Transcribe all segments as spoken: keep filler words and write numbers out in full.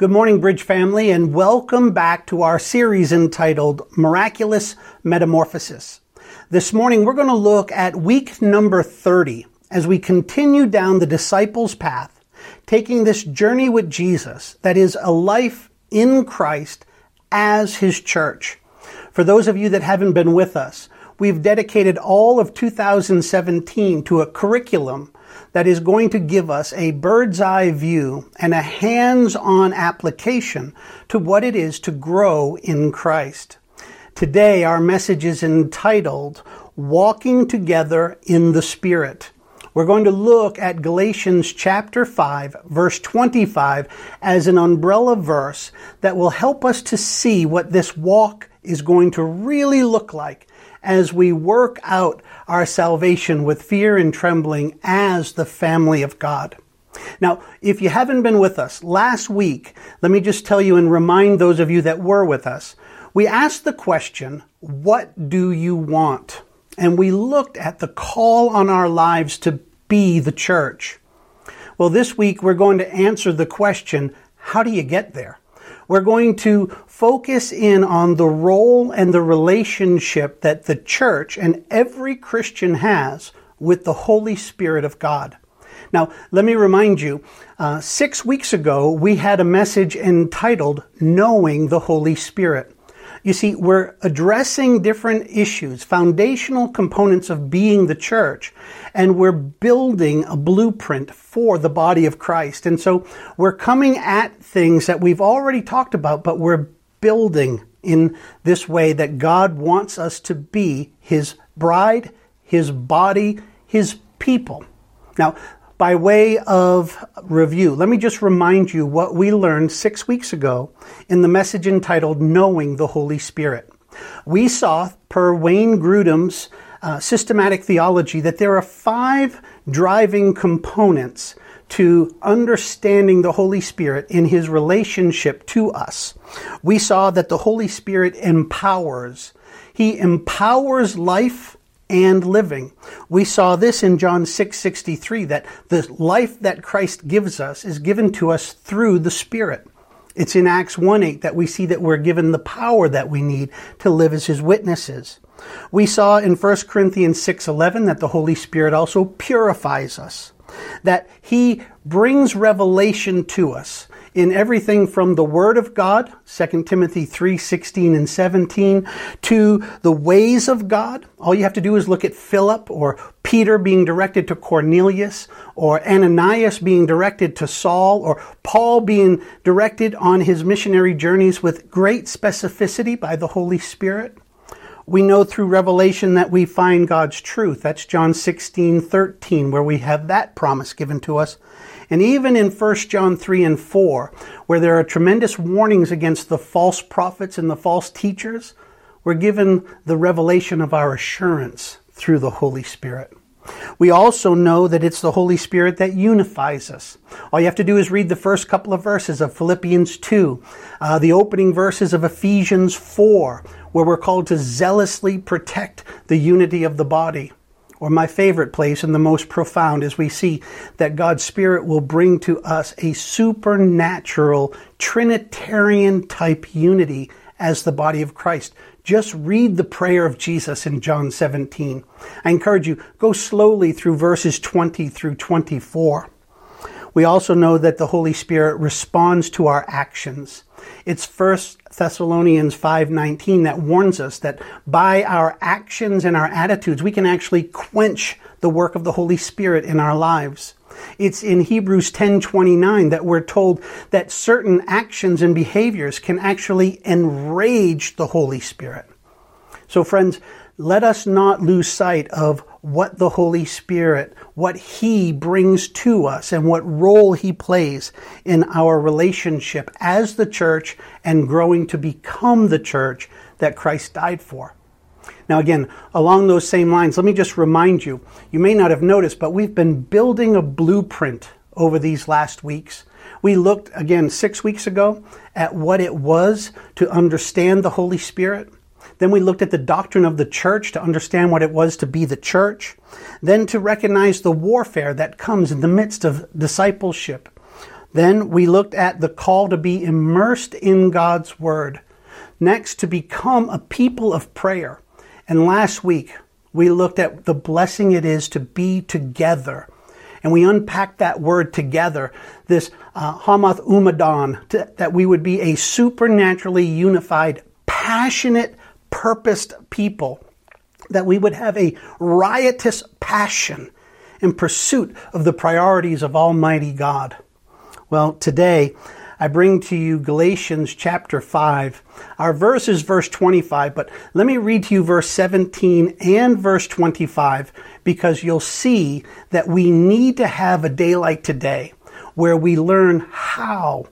Good morning, Bridge family, and welcome back to our series entitled Miraculous Metamorphosis. This morning, we're going to look at week number thirty as we continue down the disciples' path, taking this journey with Jesus that is a life in Christ as His church. For those of you that haven't been with us, we've dedicated all of two thousand seventeen to a curriculum that is going to give us a bird's eye view and a hands-on application to what it is to grow in Christ. Today, our message is entitled, Walking Together in the Spirit. We're going to look at Galatians chapter five, verse twenty-five, as an umbrella verse that will help us to see what this walk is going to really look like as we work out our salvation with fear and trembling as the family of God. Now, if you haven't been with us, last week, let me just tell you and remind those of you that were with us, we asked the question, what do you want? And we looked at the call on our lives to be the church. Well, this week we're going to answer the question, how do you get there? We're going to focus in on the role and the relationship that the church and every Christian has with the Holy Spirit of God. Now, let me remind you, uh, six weeks ago, we had a message entitled Knowing the Holy Spirit. You see, we're addressing different issues, foundational components of being the church, and we're building a blueprint for the body of Christ. And so we're coming at things that we've already talked about, but we're building in this way that God wants us to be His bride, His body, His people. Now, by way of review, let me just remind you what we learned six weeks ago in the message entitled Knowing the Holy Spirit. We saw, per Wayne Grudem's uh, systematic theology, that there are five driving components to understanding the Holy Spirit in His relationship to us. We saw that the Holy Spirit empowers. He empowers life and living. We saw this in John six sixty-three, that the life that Christ gives us is given to us through the Spirit. It's in Acts one eight that we see that we're given the power that we need to live as His witnesses. We saw in First Corinthians six eleven that the Holy Spirit also purifies us, that He brings revelation to us in everything from the Word of God, Second Timothy three sixteen and seventeen, to the ways of God. All you have to do is look at Philip or Peter being directed to Cornelius, or Ananias being directed to Saul, or Paul being directed on his missionary journeys with great specificity by the Holy Spirit. We know through Revelation that we find God's truth. That's John sixteen thirteen, where we have that promise given to us. And even in First John three and four, where there are tremendous warnings against the false prophets and the false teachers, we're given the revelation of our assurance through the Holy Spirit. We also know that it's the Holy Spirit that unifies us. All you have to do is read the first couple of verses of Philippians two, uh, the opening verses of Ephesians four, where we're called to zealously protect the unity of the body. Or my favorite place and the most profound is we see that God's Spirit will bring to us a supernatural Trinitarian type unity as the body of Christ. Just read the prayer of Jesus in John seventeen. I encourage you, go slowly through verses twenty through twenty-four. We also know that the Holy Spirit responds to our actions. It's First Thessalonians five nineteen that warns us that by our actions and our attitudes, we can actually quench the work of the Holy Spirit in our lives. It's in Hebrews ten twenty-nine that we're told that certain actions and behaviors can actually enrage the Holy Spirit. So friends, let us not lose sight of what the Holy Spirit, what He brings to us and what role He plays in our relationship as the church and growing to become the church that Christ died for. Now again, along those same lines, let me just remind you, you may not have noticed, but we've been building a blueprint over these last weeks. We looked, again, six weeks ago at what it was to understand the Holy Spirit. Then we looked at the doctrine of the church to understand what it was to be the church. Then to recognize the warfare that comes in the midst of discipleship. Then we looked at the call to be immersed in God's Word. Next, to become a people of prayer. And last week, we looked at the blessing it is to be together. And we unpacked that word together, this uh, hamath umadon, to, that we would be a supernaturally unified, passionate, purposed people. That we would have a riotous passion in pursuit of the priorities of Almighty God. Well, today I bring to you Galatians chapter five. Our verse is verse twenty-five, but let me read to you verse seventeen and verse twenty-five, because you'll see that we need to have a day like today where we learn how,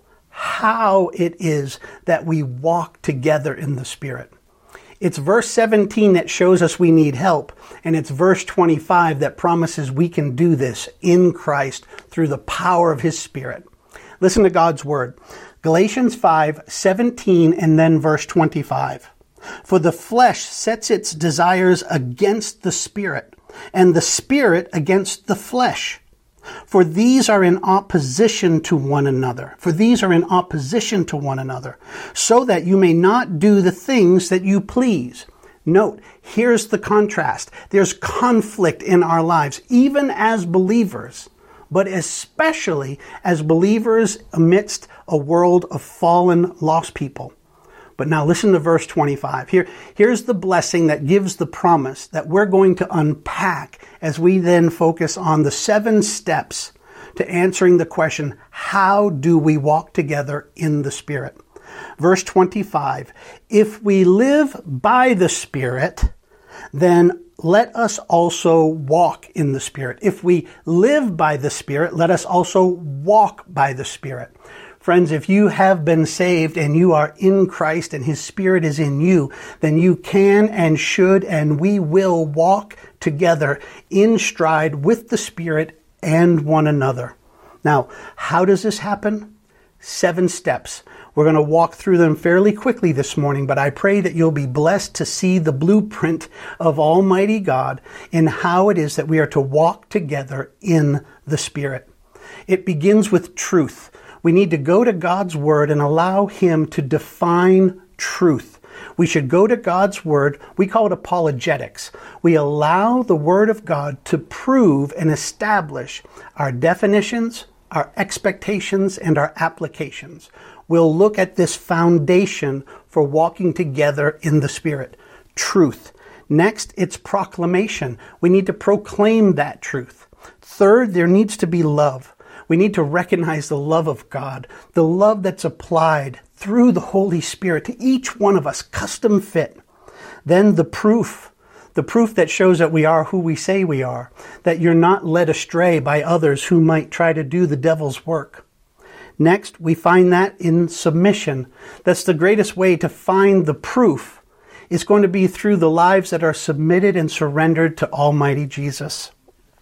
how it is that we walk together in the Spirit. It's verse seventeen that shows us we need help, and it's verse twenty-five that promises we can do this in Christ through the power of His Spirit. Listen to God's Word. Galatians five seventeen and then verse twenty-five. For the flesh sets its desires against the Spirit, and the Spirit against the flesh. For these are in opposition to one another. For these are in opposition to one another, so that you may not do the things that you please. Note, here's the contrast. There's conflict in our lives, even as believers, but especially as believers amidst a world of fallen, lost people. But now listen to verse twenty-five. Here, here's the blessing that gives the promise that we're going to unpack as we then focus on the seven steps to answering the question, how do we walk together in the Spirit? Verse twenty-five, if we live by the Spirit, then let us also walk in the Spirit. If we live by the Spirit, let us also walk by the Spirit. Friends, if you have been saved and you are in Christ and His Spirit is in you, then you can and should and we will walk together in stride with the Spirit and one another. Now, how does this happen? Seven steps. We're going to walk through them fairly quickly this morning, but I pray that you'll be blessed to see the blueprint of Almighty God in how it is that we are to walk together in the Spirit. It begins with truth. We need to go to God's Word and allow Him to define truth. We should go to God's Word. We call it apologetics. We allow the Word of God to prove and establish our definitions, our expectations, and our applications. We'll look at this foundation for walking together in the Spirit. Truth. Next, it's proclamation. We need to proclaim that truth. Third, there needs to be love. We need to recognize the love of God, the love that's applied through the Holy Spirit to each one of us, custom fit. Then the proof, the proof that shows that we are who we say we are, that you're not led astray by others who might try to do the devil's work. Next, we find that in submission. That's the greatest way to find the proof. It's going to be through the lives that are submitted and surrendered to Almighty Jesus.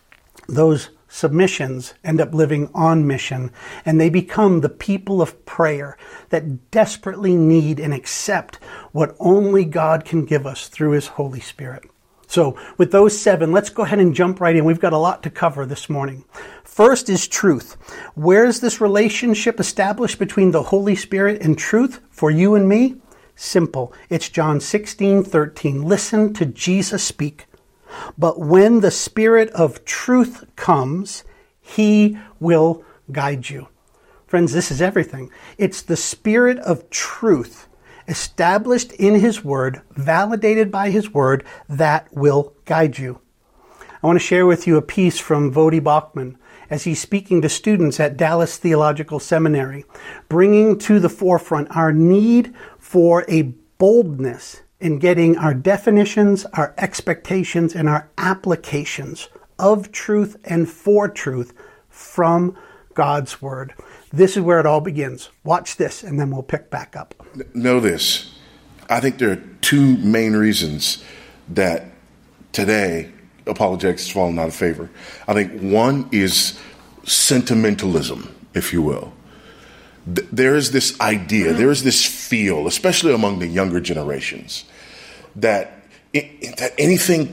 Those submissions end up living on mission, and they become the people of prayer that desperately need and accept what only God can give us through His Holy Spirit. So with those seven, let's go ahead and jump right in. We've got a lot to cover this morning. First is truth. Where is this relationship established between the Holy Spirit and truth for you and me? Simple. It's John sixteen thirteen. Listen to Jesus speak. But when the Spirit of truth comes, He will guide you. Friends, this is everything. It's the Spirit of truth, established in His Word, validated by His Word, that will guide you. I want to share with you a piece from Voddie Baucham as he's speaking to students at Dallas Theological Seminary, bringing to the forefront our need for a boldness in getting our definitions, our expectations, and our applications of truth and for truth from God's Word. This is where it all begins. Watch this, and then we'll pick back up. Know this. I think there are two main reasons that today apologetics has fallen out of favor. I think one is sentimentalism, if you will. There is this idea, there is this feel, especially among the younger generations, that it, that anything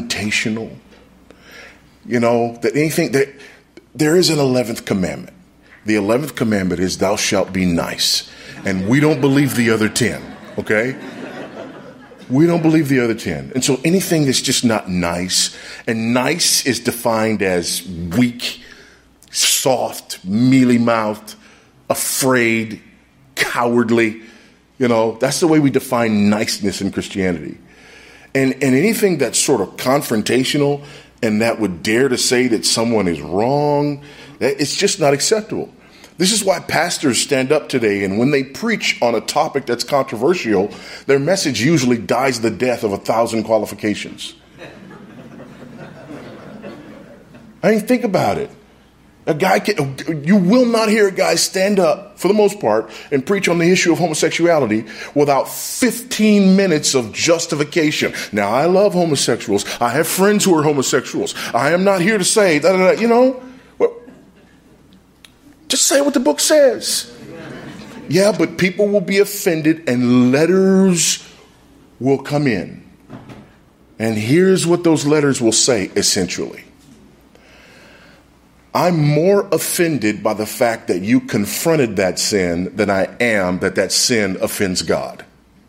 confrontational, you know, that anything, that there is an eleventh commandment. The eleventh commandment is thou shalt be nice. And we don't believe the other ten, okay? We don't believe the other ten. And so anything that's just not nice, and nice is defined as weak, soft, mealy-mouthed, afraid, cowardly. You know, that's the way we define niceness in Christianity. And, and anything that's sort of confrontational and that would dare to say that someone is wrong, it's just not acceptable. This is why pastors stand up today, and when they preach on a topic that's controversial, their message usually dies the death of a thousand qualifications. I mean, think about it. A guy can, you will not hear a guy stand up, for the most part, and preach on the issue of homosexuality without fifteen minutes of justification. Now, I love homosexuals. I have friends who are homosexuals. I am not here to say, da, da, da, you know, well, just say what the book says. Yeah, but people will be offended and letters will come in. And here's what those letters will say, essentially. I'm more offended by the fact that you confronted that sin than I am that that sin offends God.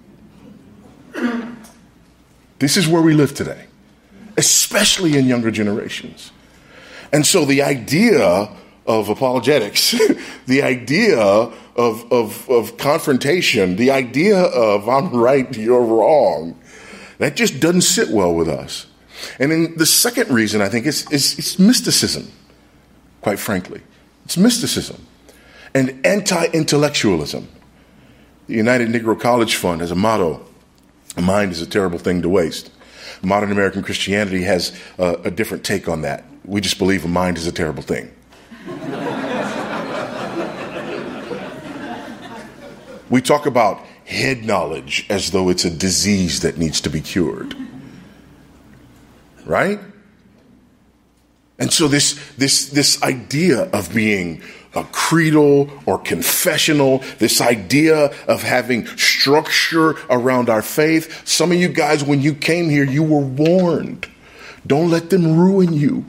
This is where we live today, especially in younger generations. And so the idea of apologetics, the idea of, of, of confrontation, the idea of I'm right, you're wrong, that just doesn't sit well with us. And then the second reason, I think, is, is, is mysticism. Quite frankly, it's mysticism and anti-intellectualism. The United Negro College Fund has a motto: "A mind is a terrible thing to waste." Modern American Christianity has a, a different take on that. We just believe a mind is a terrible thing. We talk about head knowledge as though it's a disease that needs to be cured. Right? And so this, this, this idea of being a creedal or confessional, this idea of having structure around our faith. Some of you guys, when you came here, you were warned. Don't let them ruin you.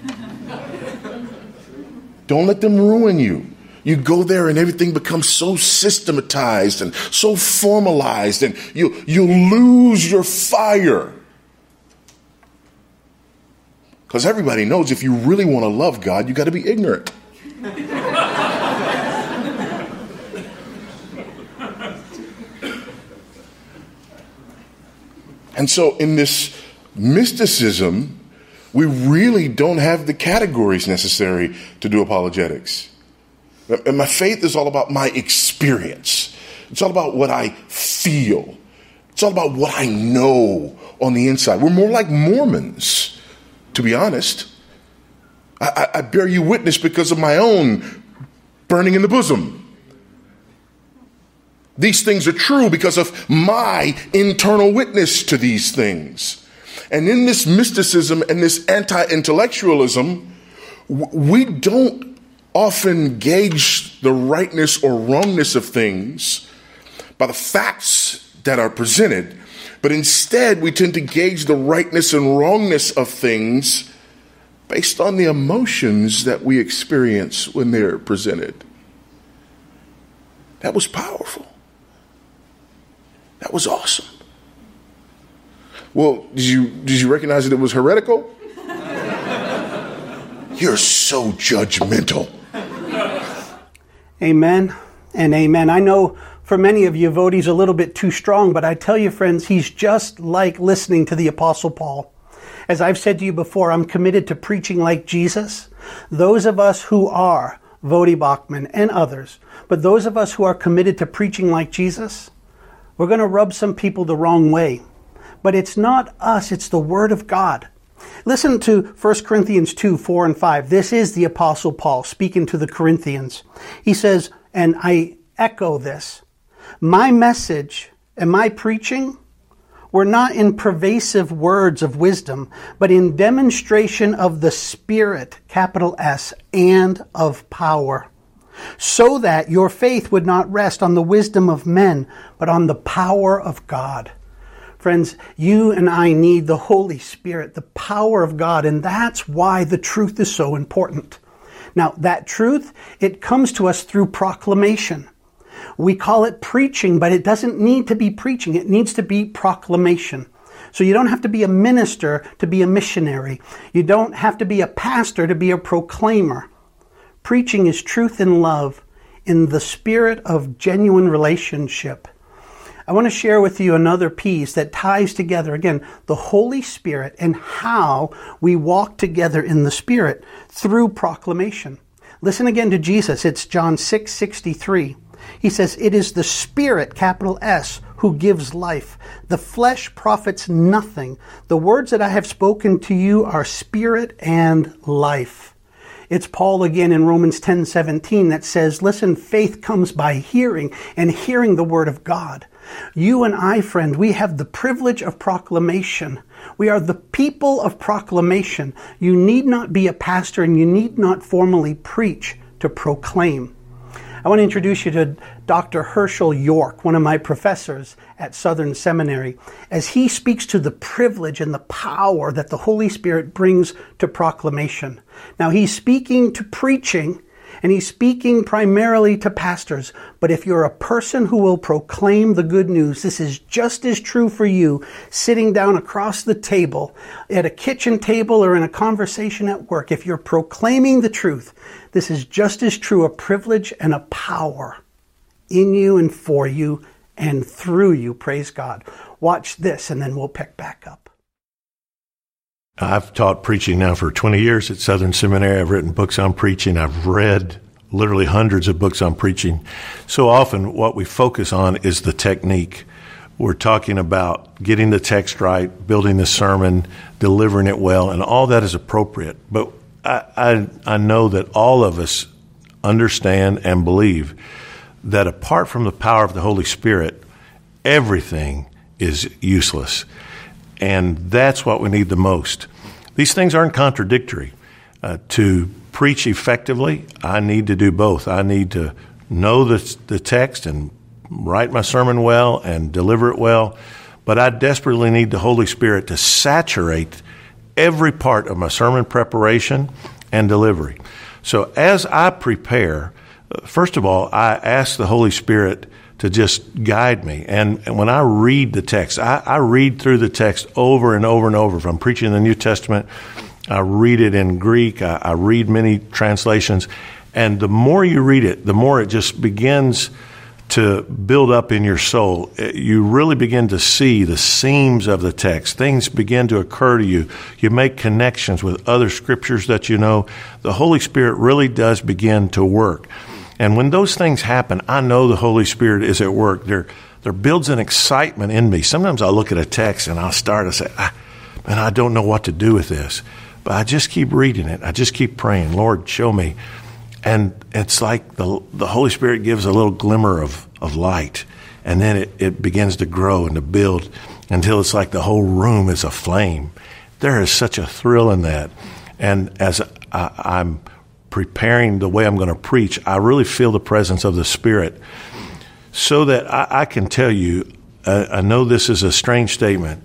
Don't let them ruin you. You go there and everything becomes so systematized and so formalized, and you, you lose your fire. Because everybody knows if you really want to love God, you got to be ignorant. And so in this mysticism, we really don't have the categories necessary to do apologetics. And my faith is all about my experience. It's all about what I feel. It's all about what I know on the inside. We're more like Mormons. To be honest, I, I bear you witness because of my own burning in the bosom. These things are true because of my internal witness to these things. And in this mysticism and this anti-intellectualism, we don't often gauge the rightness or wrongness of things by the facts that are presented. But instead, we tend to gauge the rightness and wrongness of things based on the emotions that we experience when they're presented. That was powerful. That was awesome. Well, did you, did you recognize that it was heretical? You're so judgmental. Amen and amen. I know for many of you, Voddie's a little bit too strong, but I tell you, friends, he's just like listening to the Apostle Paul. As I've said to you before, I'm committed to preaching like Jesus. Those of us who are, Voddie Baucham and others, but those of us who are committed to preaching like Jesus, we're going to rub some people the wrong way. But it's not us, it's the Word of God. Listen to First Corinthians two, four and five. This is the Apostle Paul speaking to the Corinthians. He says, and I echo this, my message and my preaching were not in pervasive words of wisdom, but in demonstration of the Spirit, capital S, and of power, so that your faith would not rest on the wisdom of men, but on the power of God. Friends, you and I need the Holy Spirit, the power of God, and that's why the truth is so important. Now, that truth, it comes to us through proclamation. We call it preaching, but it doesn't need to be preaching. It needs to be proclamation. So you don't have to be a minister to be a missionary. You don't have to be a pastor to be a proclaimer. Preaching is truth in love, in the spirit of genuine relationship. I want to share with you another piece that ties together, again, the Holy Spirit and how we walk together in the Spirit through proclamation. Listen again to Jesus. It's John six sixty-three. He says, "It is the Spirit, capital S, who gives life. The flesh profits nothing. The words that I have spoken to you are spirit and life." It's Paul again in Romans ten seventeen that says, listen, faith comes by hearing, and hearing the word of God. You and I, friend, we have the privilege of proclamation. We are the people of proclamation. You need not be a pastor, and you need not formally preach to proclaim. I want to introduce you to Doctor Herschel York, one of my professors at Southern Seminary, as he speaks to the privilege and the power that the Holy Spirit brings to proclamation. Now, he's speaking to preaching, and he's speaking primarily to pastors. But if you're a person who will proclaim the good news, this is just as true for you sitting down across the table, at a kitchen table or in a conversation at work. If you're proclaiming the truth, this is just as true a privilege and a power in you and for you and through you. Praise God. Watch this, and then we'll pick back up. I've taught preaching now for twenty years at Southern Seminary. I've written books on preaching. I've read literally hundreds of books on preaching. So often what we focus on is the technique. We're talking about getting the text right, building the sermon, delivering it well, and all that is appropriate. But I, I, I know that all of us understand and believe that apart from the power of the Holy Spirit, everything is useless. And that's what we need the most. These things aren't contradictory. Uh, to preach effectively, I need to do both. I need to know the, the text and write my sermon well and deliver it well. But I desperately need the Holy Spirit to saturate every part of my sermon preparation and delivery. So as I prepare, first of all, I ask the Holy Spirit to just guide me. And, and when I read the text, I, I read through the text over and over and over. If I'm preaching the New Testament, I read it in Greek. I, I read many translations. And the more you read it, the more it just begins to build up in your soul. You really begin to see the seams of the text. Things begin to occur to you. You make connections with other scriptures that you know. The Holy Spirit really does begin to work. And when those things happen, I know the Holy Spirit is at work. There, there builds an excitement in me. Sometimes I'll look at a text and I'll start to say, ah, man, I don't know what to do with this. But I just keep reading it. I just keep praying, Lord, show me. And it's like the the Holy Spirit gives a little glimmer of, of light. And then it, it begins to grow and to build until it's like the whole room is aflame. There is such a thrill in that. And as I, I'm preparing the way I'm going to preach, I really feel the presence of the Spirit, so that I, I can tell you, uh, I know this is a strange statement.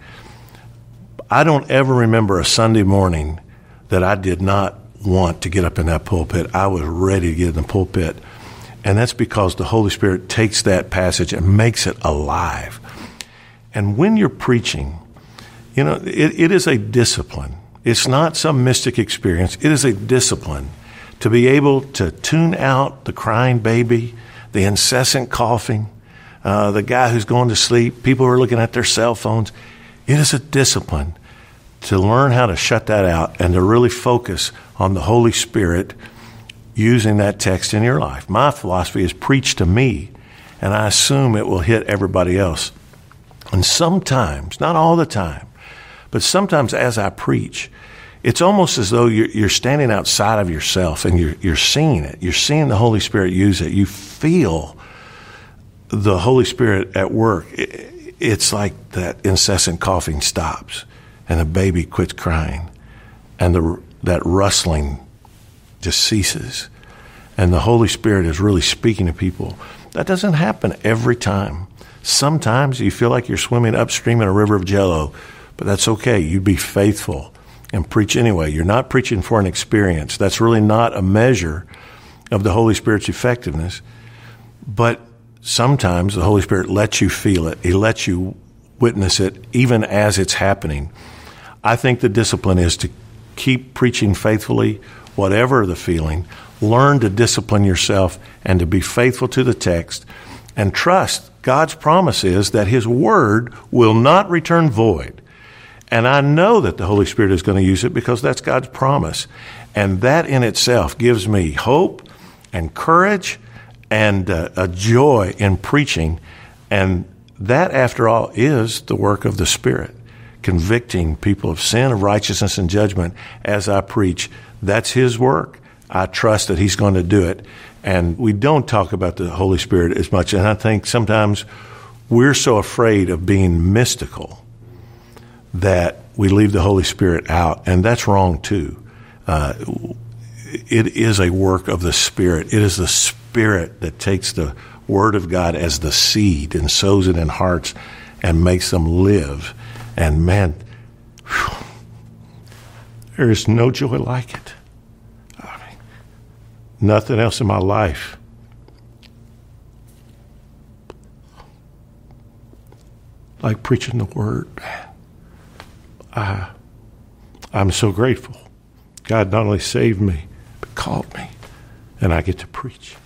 I don't ever remember a Sunday morning that I did not want to get up in that pulpit. I was ready to get in the pulpit. And that's because the Holy Spirit takes that passage and makes it alive. And when you're preaching, you know, it, it is a discipline. It's not some mystic experience. It is a discipline to be able to tune out the crying baby, the incessant coughing, uh, the guy who's going to sleep, people who are looking at their cell phones. It is a discipline to learn how to shut that out and to really focus on the Holy Spirit using that text in your life. My philosophy is preach to me, and I assume it will hit everybody else. And sometimes, not all the time, but sometimes as I preach, it's almost as though you're, you're standing outside of yourself and you're, you're seeing it. You're seeing the Holy Spirit use it. You feel the Holy Spirit at work. It, it's like that incessant coughing stops and the baby quits crying and the, that rustling just ceases. And the Holy Spirit is really speaking to people. That doesn't happen every time. Sometimes you feel like you're swimming upstream in a river of Jello, but that's okay. You be faithful and preach anyway. You're not preaching for an experience. That's really not a measure of the Holy Spirit's effectiveness. But sometimes the Holy Spirit lets you feel it. He lets you witness it even as it's happening. I think the discipline is to keep preaching faithfully, whatever the feeling. Learn to discipline yourself and to be faithful to the text, and trust God's promise is that His Word will not return void. And I know that the Holy Spirit is going to use it because that's God's promise. And that in itself gives me hope and courage and uh, a joy in preaching. And that, after all, is the work of the Spirit, convicting people of sin, of righteousness, and judgment as I preach. That's His work. I trust that He's going to do it. And we don't talk about the Holy Spirit as much. And I think sometimes we're so afraid of being mystical that we leave the Holy Spirit out. And that's wrong too. Uh, it is a work of the Spirit. It is the Spirit that takes the Word of God as the seed and sows it in hearts and makes them live. And man, whew, there is no joy like it. Nothing else in my life. Like preaching the Word. I, I'm so grateful. God not only saved me, but called me. And I get to preach.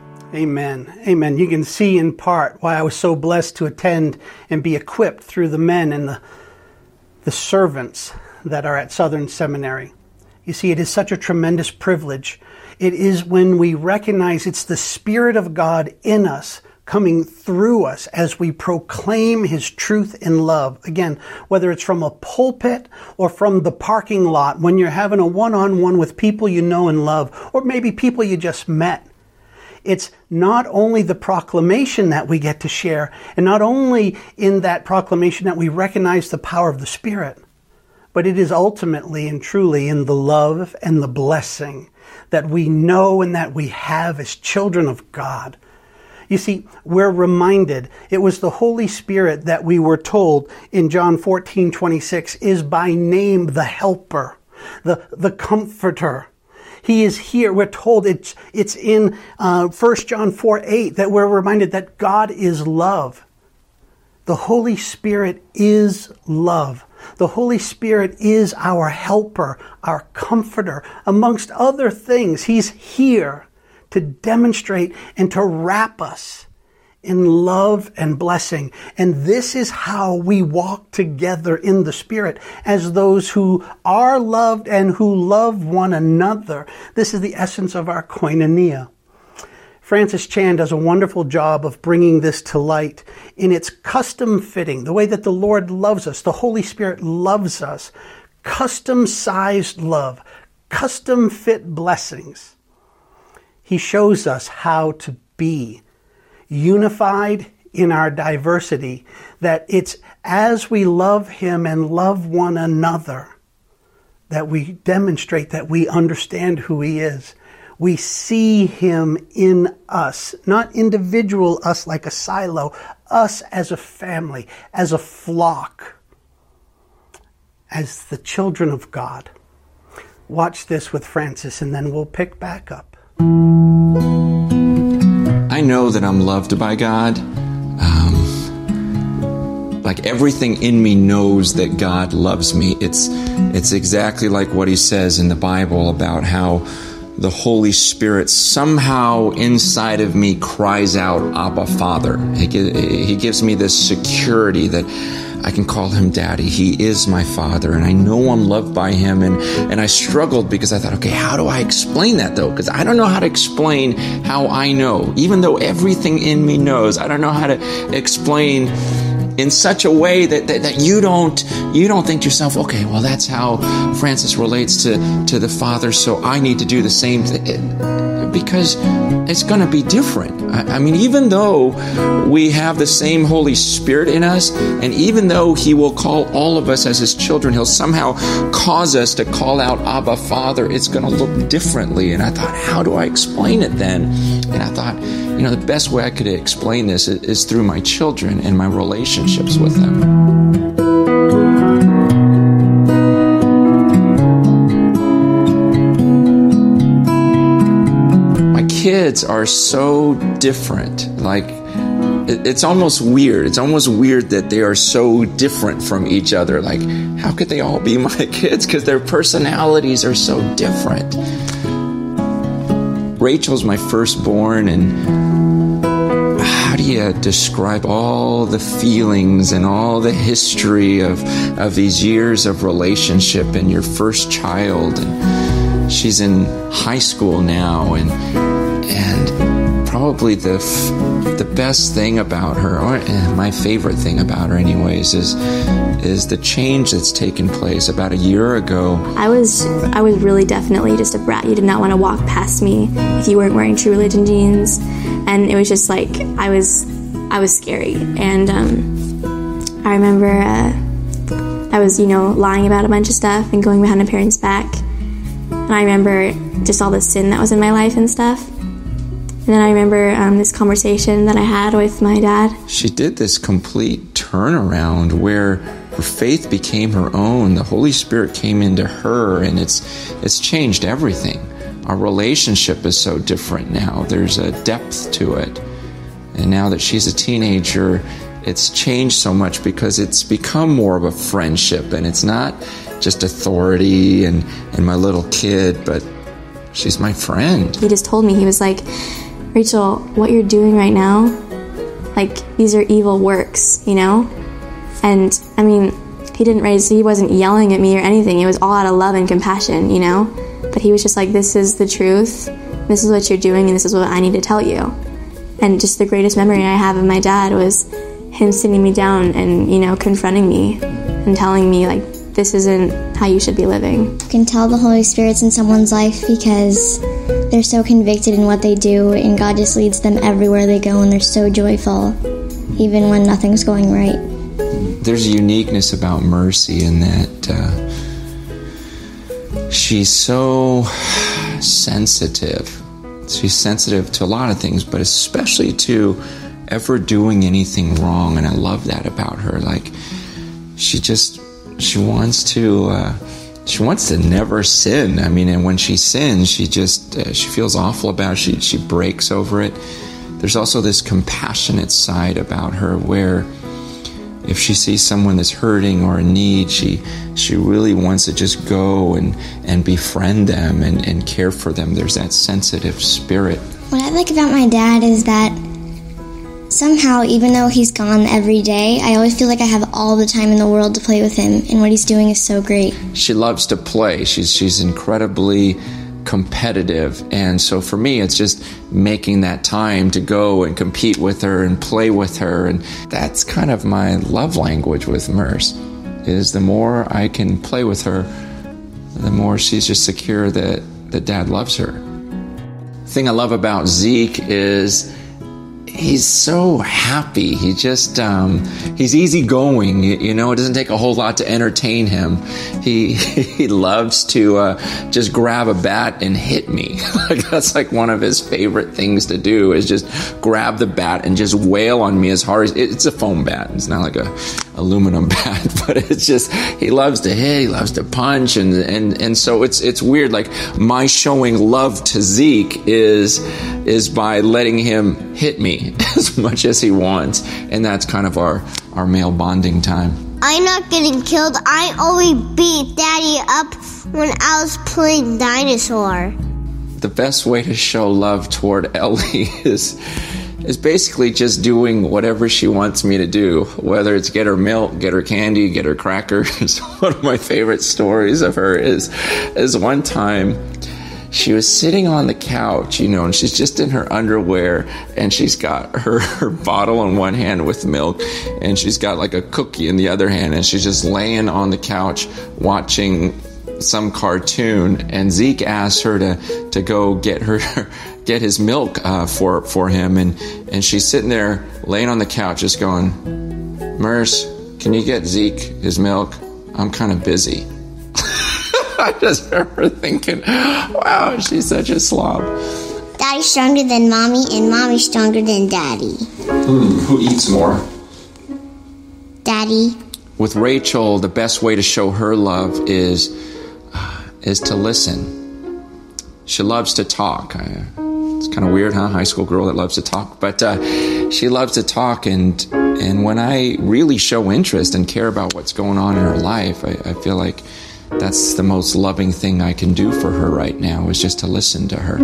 Amen. Amen. You can see in part why I was so blessed to attend and be equipped through the men and the, the servants that are at Southern Seminary. You see, it is such a tremendous privilege. It is when we recognize it's the Spirit of God in us, coming through us as we proclaim His truth in love. Again, whether it's from a pulpit or from the parking lot, when you're having a one-on-one with people you know and love, or maybe people you just met. It's not only the proclamation that we get to share, and not only in that proclamation that we recognize the power of the Spirit, but it is ultimately and truly in the love and the blessing that we know and that we have as children of God. You see, we're reminded it was the Holy Spirit that we were told in John fourteen twenty-six is by name the helper, the, the comforter. He is here. We're told it's, it's in uh, First John four eight that we're reminded that God is love. The Holy Spirit is love. The Holy Spirit is our helper, our comforter. Amongst other things, He's here to demonstrate and to wrap us in love and blessing. And this is how we walk together in the Spirit as those who are loved and who love one another. This is the essence of our koinonia. Francis Chan does a wonderful job of bringing this to light in its custom fitting, the way that the Lord loves us, the Holy Spirit loves us, custom-sized love, custom-fit blessings. He shows us how to be unified in our diversity, that it's as we love Him and love one another that we demonstrate that we understand who He is. We see Him in us, not individual us like a silo, us as a family, as a flock, as the children of God. Watch this with Francis and then we'll pick back up. I know that I'm loved by God. Um, like everything in me knows that God loves me. It's, it's exactly like what He says in the Bible about how the Holy Spirit somehow inside of me cries out, Abba, Father. He, he gives me this security that I can call Him Daddy. He is my Father, and I know I'm loved by Him. And, and I struggled because I thought, okay, how do I explain that though? Because I don't know how to explain how I know. Even though everything in me knows, I don't know how to explain in such a way that, that, that you don't you don't think to yourself, okay, well, that's how Francis relates to, to the Father, so I need to do the same thing. Because it's going to be different. I, I mean, even though we have the same Holy Spirit in us, and even though He will call all of us as His children, He'll somehow cause us to call out Abba, Father, it's going to look differently. And I thought, how do I explain it then? And I thought, you know, the best way I could explain this is, is through my children and my relationships with them. kids are so different. Like, it's almost weird. It's almost weird that they are so different from each other. Like, how could they all be my kids? Because their personalities are so different. Rachel's my firstborn, and how do you describe all the feelings and all the history of, of these years of relationship and your first child? And she's in high school now, and and probably the the best thing about her, or my favorite thing about her anyways, is is the change that's taken place. About a year ago, I was I was really definitely just a brat. You did not want to walk past me if you weren't wearing True Religion jeans, and it was just like I was I was scary. And um, I remember uh, I was you know lying about a bunch of stuff and going behind my parents' back, and I remember just all the sin that was in my life and stuff. And then I remember um, this conversation that I had with my dad. She did this complete turnaround where her faith became her own. The Holy Spirit came into her, and it's it's changed everything. Our relationship is so different now. There's a depth to it. And now that she's a teenager, it's changed so much because it's become more of a friendship, and it's not just authority and, and my little kid, but she's my friend. He just told me, he was like, Rachel, what you're doing right now, like, these are evil works, you know? And, I mean, he didn't raise, he wasn't yelling at me or anything. It was all out of love and compassion, you know? But he was just like, this is the truth, this is what you're doing, and this is what I need to tell you. And just the greatest memory I have of my dad was him sitting me down and, you know, confronting me and telling me, like, this isn't how you should be living. You can tell the Holy Spirit's in someone's life because they're so convicted in what they do, and God just leads them everywhere they go, and they're so joyful, even when nothing's going right. There's a uniqueness about Mercy in that uh, she's so sensitive. She's sensitive to a lot of things, but especially to ever doing anything wrong, and I love that about her. Like, she just, she wants to... Uh, She wants to never sin. I mean, and when she sins, she just, uh, she feels awful about it. She, she breaks over it. There's also this compassionate side about her where if she sees someone that's hurting or in need, she she really wants to just go and, and befriend them and, and care for them. There's that sensitive spirit. What I like about my dad is that somehow, even though he's gone every day, I always feel like I have all the time in the world to play with him, and what he's doing is so great. She loves to play. She's she's incredibly competitive, and so for me, it's just making that time to go and compete with her and play with her, and that's kind of my love language with Merce, is the more I can play with her, the more she's just secure that, that Dad loves her. The thing I love about Zeke is he's so happy. He just, um, he's easygoing. You, you know, it doesn't take a whole lot to entertain him. He he loves to uh, just grab a bat and hit me. Like, that's like one of his favorite things to do, is just grab the bat and just wail on me as hard as, it's a foam bat. It's not like a aluminum bat, but it's just, he loves to hit, he loves to punch, and and and so it's it's weird. Like, my showing love to Zeke is is by letting him hit me as much as he wants, and that's kind of our our male bonding time. I'm not getting killed. I always beat Daddy up when I was playing dinosaur. The best way to show love toward Ellie is is basically just doing whatever she wants me to do, whether it's get her milk, get her candy, get her crackers. One of my favorite stories of her is is one time she was sitting on the couch, you know, and she's just in her underwear, and she's got her, her bottle in one hand with milk, and she's got like a cookie in the other hand, and she's just laying on the couch watching some cartoon, and Zeke asked her to, to go get her get his milk uh, for for him, and, and she's sitting there laying on the couch just going, Merce, can you get Zeke his milk? I'm kind of busy. I just remember thinking, wow, she's such a slob. Daddy's stronger than Mommy, and Mommy's stronger than Daddy. Mm, who eats more? Daddy. With Rachel, the best way to show her love is uh, is to listen. She loves to talk. I, It's kind of weird, huh? High school girl that loves to talk. But uh, she loves to talk, and and when I really show interest and care about what's going on in her life, I, I feel like that's the most loving thing I can do for her right now, is just to listen to her.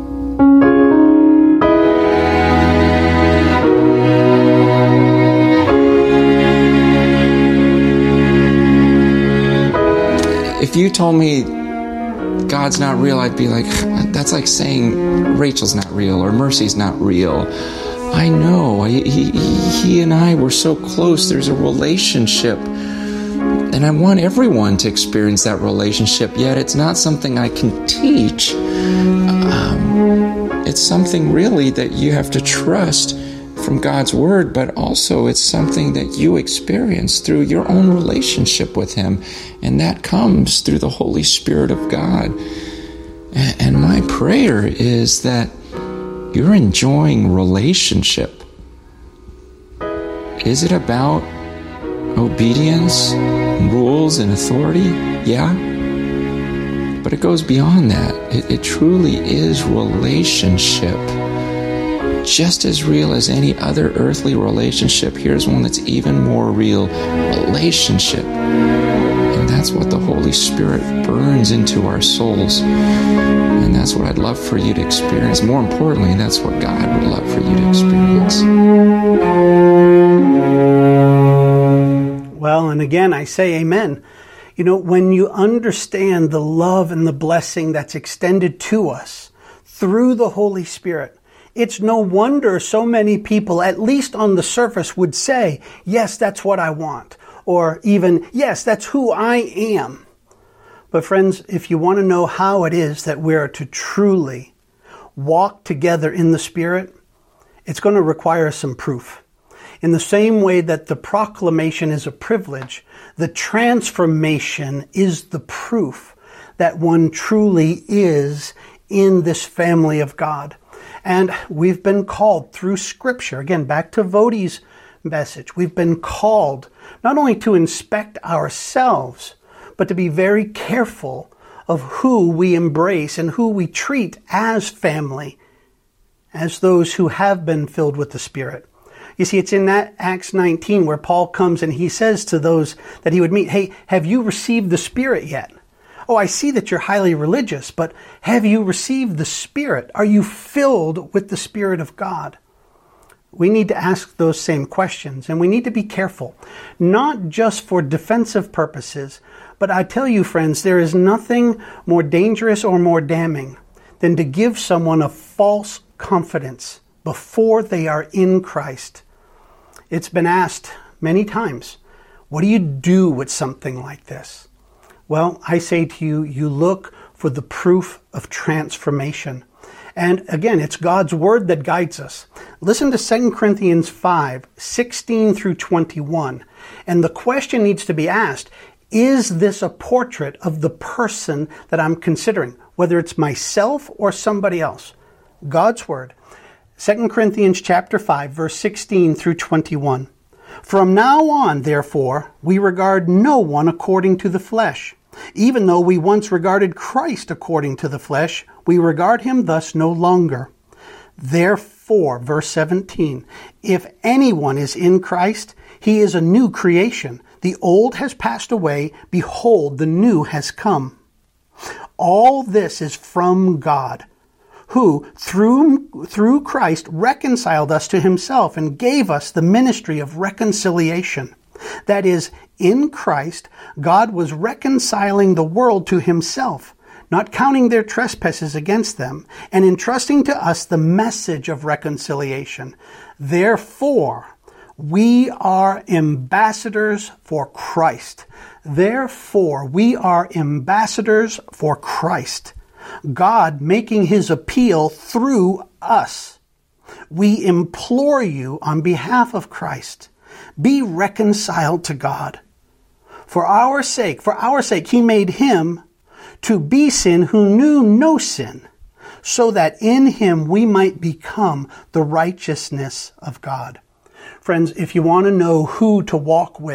If you told me God's not real, I'd be like, that's like saying Rachel's not real or Mercy's not real. I know. He, he, he and I were so close. There's a relationship. And I want everyone to experience that relationship, yet it's not something I can teach. Um, it's something really that you have to trust from God's Word, but also it's something that you experience through your own relationship with Him, and that comes through the Holy Spirit of God. And my prayer is that you're enjoying relationship. Is it about obedience, rules, and authority? Yeah. But it goes beyond that. It, it truly is relationship. Just as real as any other earthly relationship, here's one that's even more real: relationship. And that's what the Holy Spirit burns into our souls. And that's what I'd love for you to experience. More importantly, that's what God would love for you to experience. Well, and again, I say amen. You know, when you understand the love and the blessing that's extended to us through the Holy Spirit, it's no wonder so many people, at least on the surface, would say, yes, that's what I want. Or even, yes, that's who I am. But friends, if you want to know how it is that we're to truly walk together in the Spirit, it's going to require some proof. In the same way that the proclamation is a privilege, the transformation is the proof that one truly is in this family of God. And we've been called through Scripture, again, back to Vodi's message, we've been called not only to inspect ourselves, but to be very careful of who we embrace and who we treat as family, as those who have been filled with the Spirit. You see, it's in that Acts nineteen where Paul comes and he says to those that he would meet, hey, have you received the Spirit yet? Oh, I see that you're highly religious, but have you received the Spirit? Are you filled with the Spirit of God? We need to ask those same questions, and we need to be careful, not just for defensive purposes, but I tell you, friends, there is nothing more dangerous or more damning than to give someone a false confidence before they are in Christ. It's been asked many times, what do you do with something like this? Well, I say to you, you look for the proof of transformation. And again, it's God's Word that guides us. Listen to Second Corinthians five, sixteen through twenty-one. And the question needs to be asked, is this a portrait of the person that I'm considering, whether it's myself or somebody else? God's Word. Second Corinthians chapter five, verse sixteen through twenty-one. From now on, therefore, we regard no one according to the flesh. Even though we once regarded Christ according to the flesh, we regard him thus no longer. Therefore, verse seventeen, if anyone is in Christ, he is a new creation. The old has passed away. Behold, the new has come. All this is from God, who through, through Christ reconciled us to himself and gave us the ministry of reconciliation. That is, in Christ, God was reconciling the world to himself, not counting their trespasses against them, and entrusting to us the message of reconciliation. Therefore, we are ambassadors for Christ. Therefore, we are ambassadors for Christ. God making his appeal through us. We implore you on behalf of Christ, be reconciled to God. For our sake, for our sake, he made him to be sin who knew no sin, so that in him we might become the righteousness of God. Friends, if you want to know who to walk with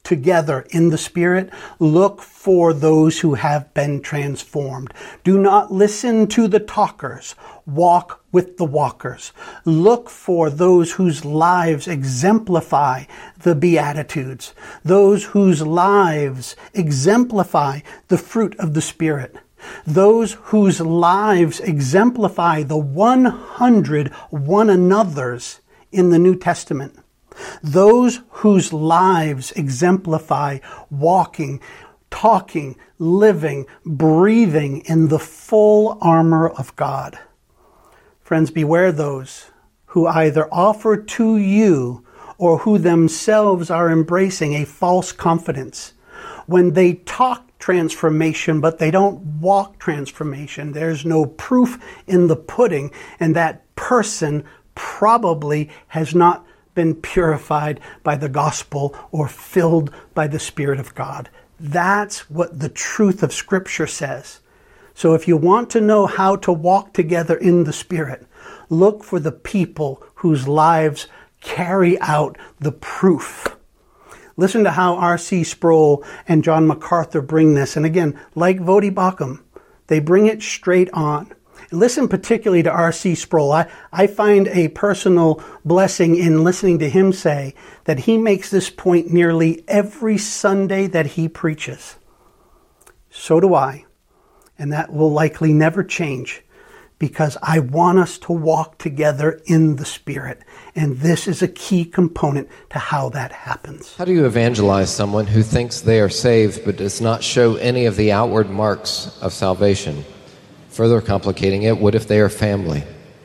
together in the Spirit, look for those who have been transformed. Do not listen to the talkers. Walk with the walkers. Look for those whose lives exemplify the Beatitudes, those whose lives exemplify the fruit of the Spirit, those whose lives exemplify the one hundred one another's in the New Testament. Those whose lives exemplify walking, talking, living, breathing in the full armor of God. Friends, beware those who either offer to you or who themselves are embracing a false confidence. When they talk transformation, but they don't walk transformation, there's no proof in the pudding, and that person probably has not been purified by the gospel or filled by the Spirit of God. That's what the truth of Scripture says. So if you want to know how to walk together in the Spirit, look for the people whose lives carry out the proof. Listen to how R C Sproul and John MacArthur bring this. And again, like Voddie Baucham, they bring it straight on. Listen particularly to R C Sproul. I, I find a personal blessing in listening to him say that he makes this point nearly every Sunday that he preaches. So do I. And that will likely never change, because I want us to walk together in the Spirit. And this is a key component to how that happens. How do you evangelize someone who thinks they are saved but does not show any of the outward marks of salvation? Further complicating it, what if they are family?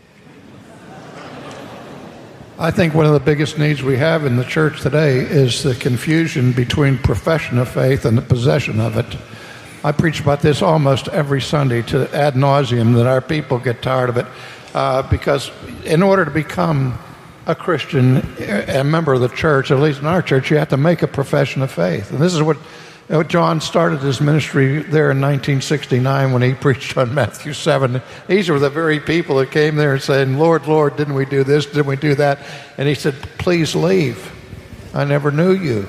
I think one of the biggest needs we have in the church today is the confusion between profession of faith and the possession of it. I preach about this almost every Sunday to ad nauseum, that our people get tired of it, uh, because in order to become a Christian, a member of the church, at least in our church, you have to make a profession of faith. And this is what You know, John started his ministry there in nineteen sixty-nine when he preached on Matthew seven. These were the very people that came there and said, Lord, Lord, didn't we do this? Didn't we do that? And he said, please leave. I never knew you.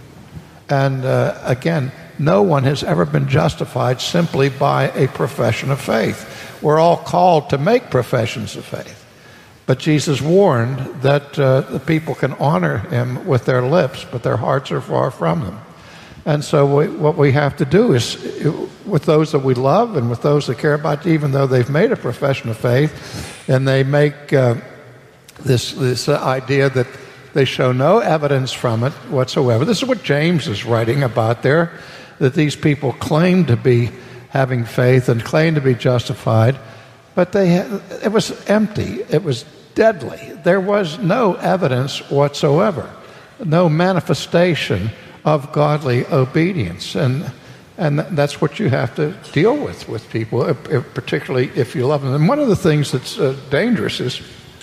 And uh, again, no one has ever been justified simply by a profession of faith. We're all called to make professions of faith. But Jesus warned that uh, the people can honor him with their lips, but their hearts are far from him. And so we, what we have to do is, with those that we love and with those that care about, even though they've made a profession of faith, and they make uh, this this idea that they show no evidence from it whatsoever. This is what James is writing about there, that these people claim to be having faith and claim to be justified, but they it was empty. It was deadly. There was no evidence whatsoever, no manifestation of godly obedience, and and that's what you have to deal with with people, particularly if you love them. And one of the things that's uh, dangerous is,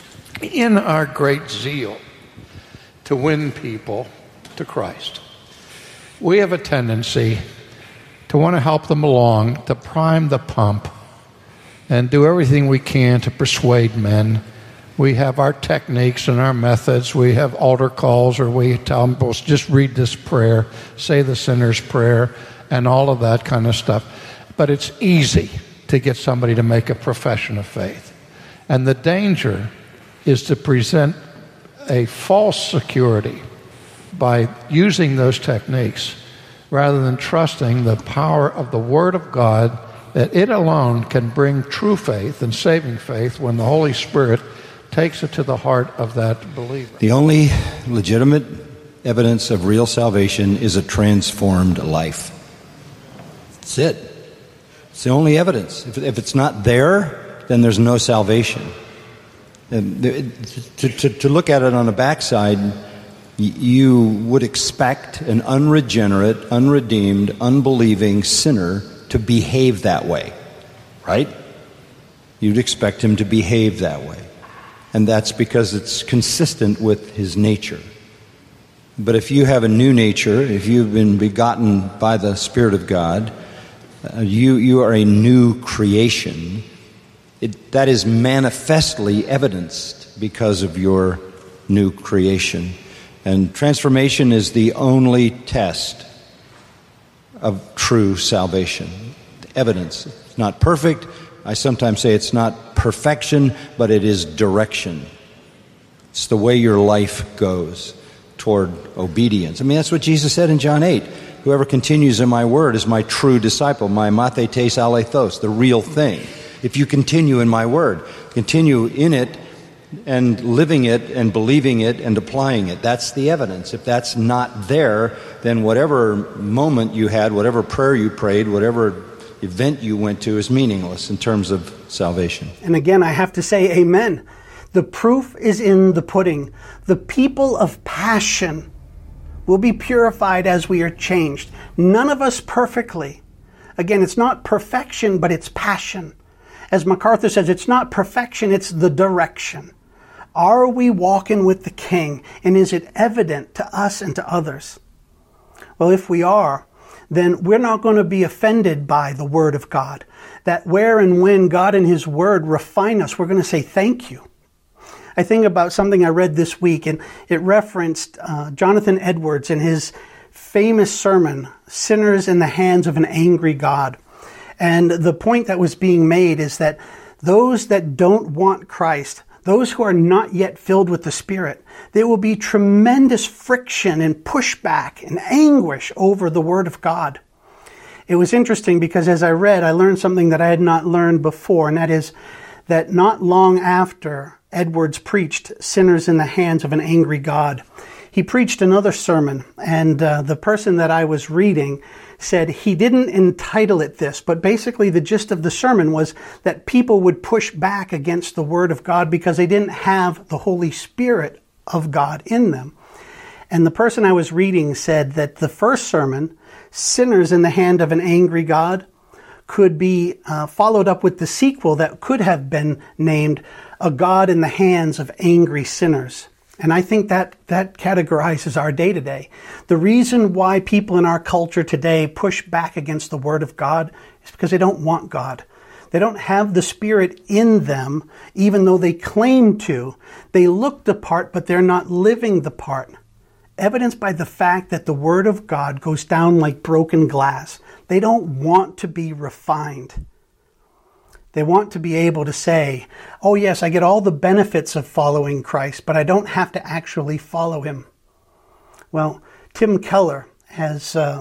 in our great zeal to win people to Christ, we have a tendency to want to help them along, to prime the pump, and do everything we can to persuade men. We have our techniques and our methods. We have altar calls, or we tell them, well, just read this prayer, say the sinner's prayer, and all of that kind of stuff. But it's easy to get somebody to make a profession of faith. And the danger is to present a false security by using those techniques rather than trusting the power of the Word of God, that it alone can bring true faith and saving faith when the Holy Spirit takes it to the heart of that believer. The only legitimate evidence of real salvation is a transformed life. That's it. It's the only evidence. If, if it's not there, then there's no salvation. And to, to, to look at it on the backside, you would expect an unregenerate, unredeemed, unbelieving sinner to behave that way, right? You'd expect him to behave that way. And that's because it's consistent with his nature. But if you have a new nature, if you've been begotten by the Spirit of God, uh, you, you are a new creation. It, that is manifestly evidenced because of your new creation. And transformation is the only test of true salvation. Evidence. It's not perfect. I sometimes say it's not perfection, but it is direction. It's the way your life goes toward obedience. I mean, that's what Jesus said in John eight. Whoever continues in my word is my true disciple, my mathetes alethos, the real thing. If you continue in my word, continue in it and living it and believing it and applying it, that's the evidence. If that's not there, then whatever moment you had, whatever prayer you prayed, whatever event you went to is meaningless in terms of salvation. And again, I have to say amen. The proof is in the pudding. The people of passion will be purified as we are changed. None of us perfectly. Again, it's not perfection, but it's passion. As MacArthur says, it's not perfection, it's the direction. Are we walking with the King? And is it evident to us and to others? Well, if we are, then we're not going to be offended by the Word of God. That where and when God and His Word refine us, we're going to say thank you. I think about something I read this week, and it referenced uh, Jonathan Edwards in his famous sermon, Sinners in the Hands of an Angry God. And the point that was being made is that those that don't want Christ, those who are not yet filled with the Spirit, there will be tremendous friction and pushback and anguish over the Word of God. It was interesting because as I read, I learned something that I had not learned before, and that is that not long after Edwards preached Sinners in the Hands of an Angry God, he preached another sermon, and uh, the person that I was reading said he didn't entitle it this, but basically the gist of the sermon was that people would push back against the Word of God because they didn't have the Holy Spirit of God in them. And the person I was reading said that the first sermon, Sinners in the Hand of an Angry God, could be uh, followed up with the sequel that could have been named A God in the Hands of Angry Sinners. And I think that that categorizes our day today. The reason why people in our culture today push back against the Word of God is because they don't want God. They don't have the Spirit in them, even though they claim to. They look the part, but they're not living the part. Evidenced by the fact that the Word of God goes down like broken glass. They don't want to be refined. They want to be able to say, oh yes, I get all the benefits of following Christ, but I don't have to actually follow Him. Well, Tim Keller has, uh,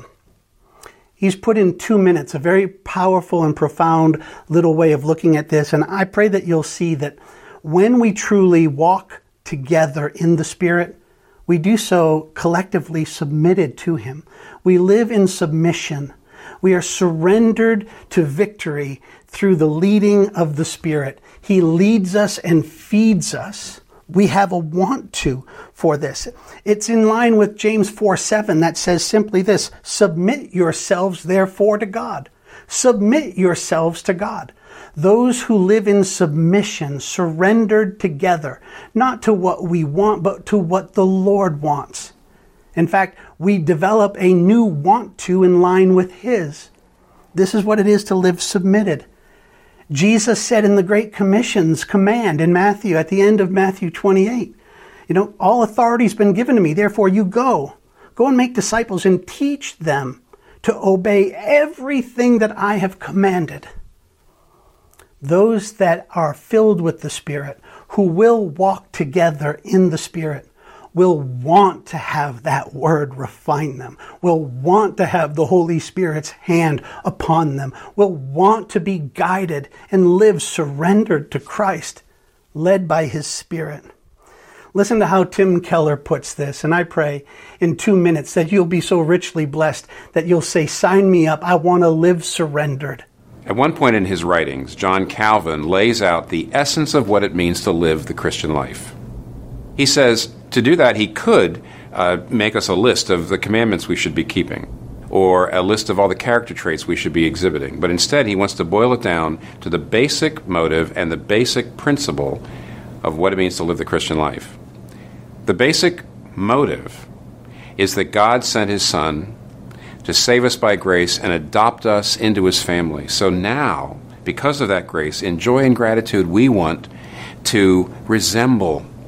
he's put in two minutes, a very powerful and profound little way of looking at this. And I pray that you'll see that when we truly walk together in the Spirit, we do so collectively submitted to Him. We live in submission. We are surrendered to victory through the leading of the Spirit. He leads us and feeds us. We have a want to for this. It's in line with James four seven that says simply this, submit yourselves therefore to God. Submit yourselves to God. Those who live in submission, surrendered together, not to what we want, but to what the Lord wants. In fact, we develop a new want to in line with His. This is what it is to live submitted. Jesus said in the Great Commission's command in Matthew, at the end of Matthew twenty-eight, you know, all authority's been given to me, therefore you go. Go and make disciples and teach them to obey everything that I have commanded. Those that are filled with the Spirit, who will walk together in the Spirit, will want to have that Word refine them, will want to have the Holy Spirit's hand upon them, will want to be guided and live surrendered to Christ, led by His Spirit. Listen to how Tim Keller puts this, and I pray in two minutes that you'll be so richly blessed that you'll say, sign me up, I want to live surrendered. At one point in his writings, John Calvin lays out the essence of what it means to live the Christian life. He says, to do that, he could uh, make us a list of the commandments we should be keeping, or a list of all the character traits we should be exhibiting. But instead, he wants to boil it down to the basic motive and the basic principle of what it means to live the Christian life. The basic motive is that God sent His Son to save us by grace and adopt us into His family. So now, because of that grace, in joy and gratitude, we want to resemble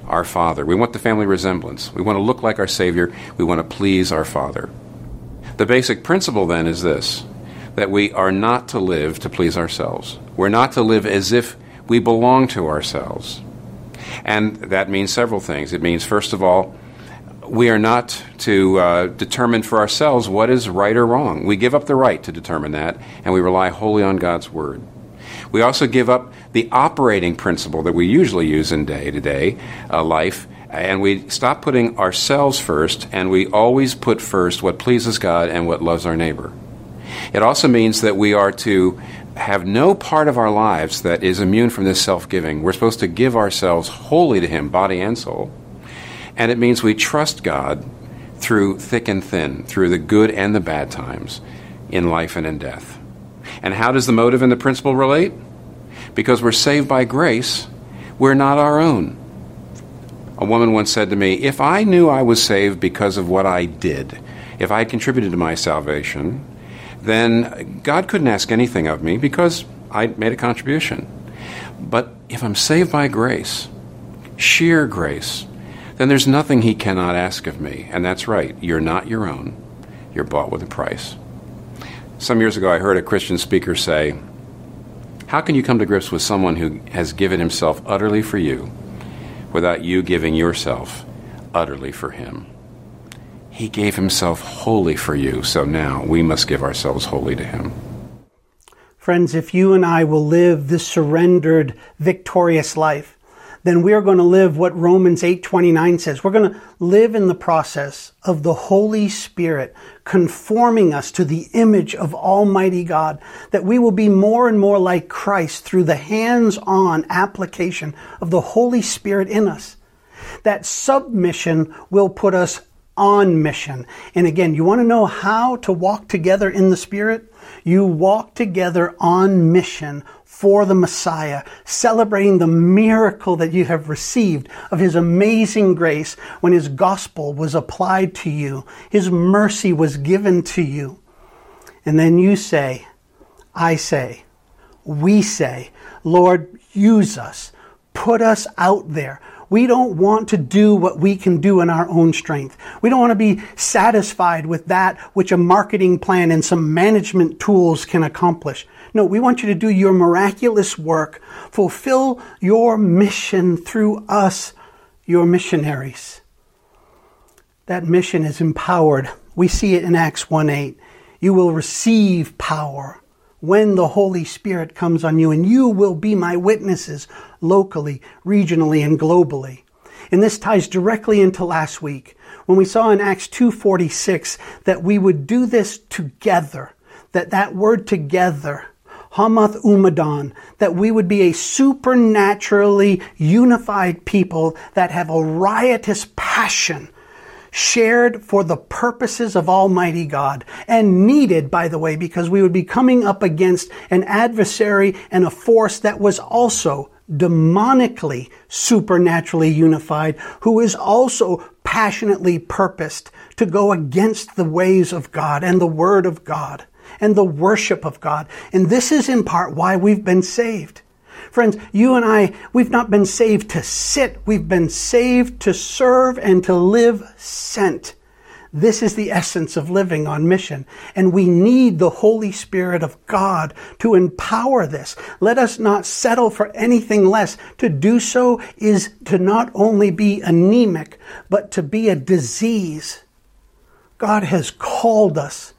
our Father. We want the family resemblance. We want to look like our Savior. We want to please our Father. The basic principle then is this, that we are not to live to please ourselves. We're not to live as if we belong to ourselves. And that means several things. It means, first of all, we are not to uh, determine for ourselves what is right or wrong. We give up the right to determine that, and we rely wholly on God's Word. We also give up the operating principle that we usually use in day-to-day uh, life, and we stop putting ourselves first, and we always put first what pleases God and what loves our neighbor. It also means that we are to have no part of our lives that is immune from this self-giving. We're supposed to give ourselves wholly to Him, body and soul. And it means we trust God through thick and thin, through the good and the bad times, in life and in death. And how does the motive and the principle relate? Because we're saved by grace, we're not our own. A woman once said to me, if I knew I was saved because of what I did, if I had contributed to my salvation, then God couldn't ask anything of me because I made a contribution. But if I'm saved by grace, sheer grace, then there's nothing He cannot ask of me. And that's right, you're not your own. You're bought with a price. Some years ago I heard a Christian speaker say, how can you come to grips with someone who has given himself utterly for you without you giving yourself utterly for him? He gave Himself wholly for you, so now we must give ourselves wholly to Him. Friends, if you and I will live this surrendered, victorious life, then we are going to live what Romans eight twenty-nine says. We're going to live in the process of the Holy Spirit conforming us to the image of Almighty God, that we will be more and more like Christ through the hands-on application of the Holy Spirit in us. That submission will put us on mission. And again, you want to know how to walk together in the Spirit? You walk together on mission for the Messiah, celebrating the miracle that you have received of His amazing grace when His gospel was applied to you, His mercy was given to you. And then you say, I say, we say, Lord, use us, put us out there. We don't want to do what we can do in our own strength. We don't want to be satisfied with that which a marketing plan and some management tools can accomplish. No, we want you to do your miraculous work. Fulfill your mission through us, your missionaries. That mission is empowered. We see it in Acts one eight. You will receive power when the Holy Spirit comes on you, and you will be my witnesses locally, regionally, and globally. And this ties directly into last week when we saw in Acts two forty-six that we would do this together, that that word together, hamath umadon, that we would be a supernaturally unified people that have a riotous passion shared for the purposes of Almighty God, and needed, by the way, because we would be coming up against an adversary and a force that was also demonically, supernaturally unified, who is also passionately purposed to go against the ways of God and the Word of God and the worship of God. And this is in part why we've been saved. Friends, you and I, we've not been saved to sit. We've been saved to serve and to live sent. This is the essence of living on mission. And we need the Holy Spirit of God to empower this. Let us not settle for anything less. To do so is to not only be anemic, but to be a disease. God has called us,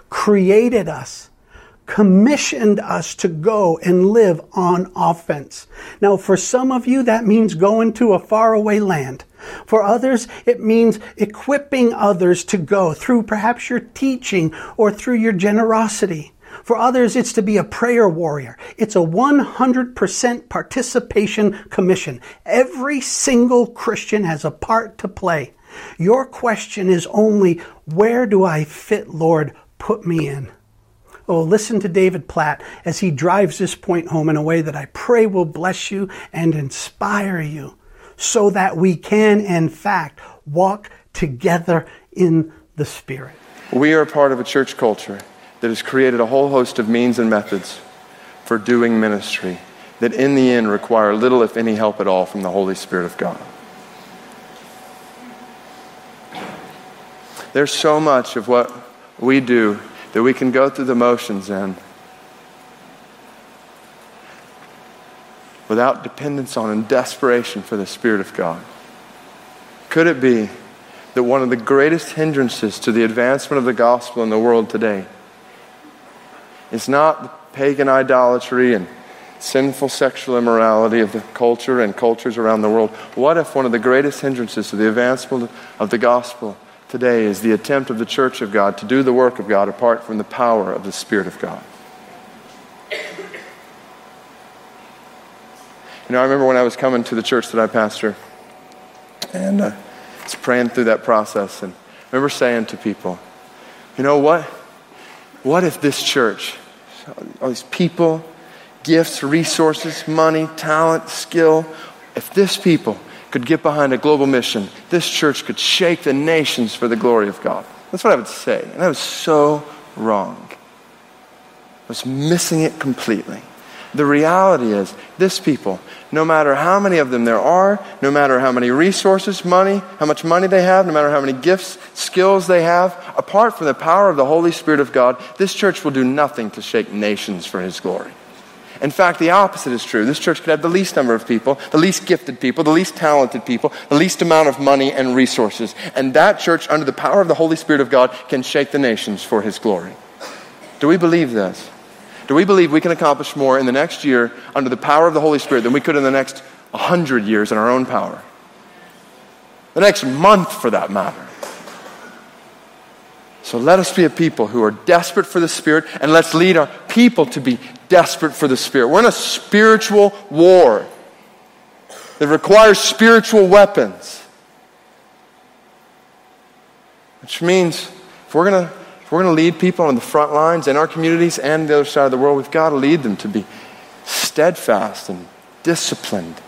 created us, commissioned us to go and live on offense. Now, for some of you, that means going to a faraway land. For others, it means equipping others to go through perhaps your teaching or through your generosity. For others, it's to be a prayer warrior. It's a one hundred percent participation commission. Every single Christian has a part to play. Your question is only, where do I fit, Lord? Put me in. Oh, listen to David Platt as he drives this point home in a way that I pray will bless you and inspire you so that we can, in fact, walk together in the Spirit. We are part of a church culture that has created a whole host of means and methods for doing ministry that in the end require little, if any, help at all from the Holy Spirit of God. There's so much of what we do that we can go through the motions in without dependence on and desperation for the Spirit of God. Could it be that one of the greatest hindrances to the advancement of the gospel in the world today is not the pagan idolatry and sinful sexual immorality of the culture and cultures around the world? What if one of the greatest hindrances to the advancement of the gospel today is the attempt of the Church of God to do the work of God apart from the power of the Spirit of God? You know, I remember when I was coming to the church that I pastor, and uh, I was praying through that process, and I remember saying to people, you know what? What if this church, all these people, gifts, resources, money, talent, skill, if this people could get behind a global mission, this church could shake the nations for the glory of God. That's what I would say. And I was so wrong. I was missing it completely. The reality is, this people, no matter how many of them there are, no matter how many resources, money, how much money they have, no matter how many gifts, skills they have, apart from the power of the Holy Spirit of God, this church will do nothing to shake nations for His glory. In fact, the opposite is true. This church could have the least number of people, the least gifted people, the least talented people, the least amount of money and resources. And that church, under the power of the Holy Spirit of God, can shake the nations for His glory. Do we believe this? Do we believe we can accomplish more in the next year under the power of the Holy Spirit than we could in the next one hundred years in our own power? The next month, for that matter. So let us be a people who are desperate for the Spirit, and let's lead our people to be desperate for the Spirit. We're in a spiritual war that requires spiritual weapons. Which means if we're going to if we're going to lead people on the front lines in our communities and the other side of the world, we've got to lead them to be steadfast and disciplined.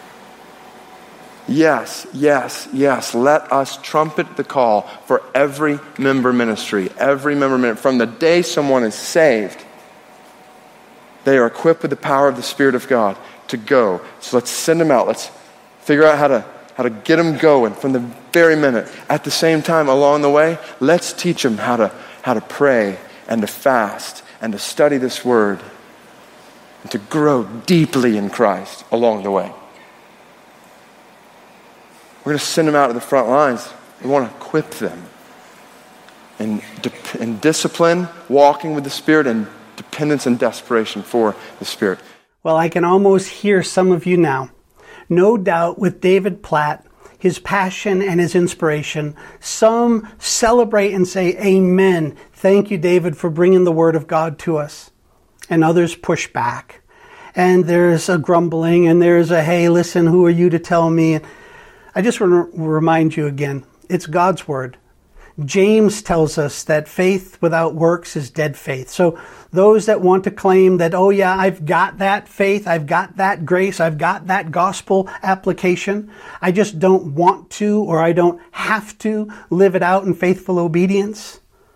Yes, yes, yes. Let us trumpet the call for every member ministry, every member ministry. From the day someone is saved, they are equipped with the power of the Spirit of God to go. So let's send them out. Let's figure out how to how to get them going from the very minute. At the same time, along the way, let's teach them how to how to pray and to fast and to study this Word and to grow deeply in Christ along the way. We're going to send them out to the front lines. We want to equip them in, in discipline, walking with the Spirit, and dependence and desperation for the Spirit. Well, I can almost hear some of you now. No doubt with David Platt, his passion and his inspiration, some celebrate and say, amen. Thank you, David, for bringing the Word of God to us. And others push back. And there's a grumbling, and there's a, hey, listen, who are you to tell me? I just want to remind you again, it's God's Word. James tells us that faith without works is dead faith. So those that want to claim that, oh yeah, I've got that faith, I've got that grace, I've got that gospel application, I just don't want to, or I don't have to live it out in faithful obedience.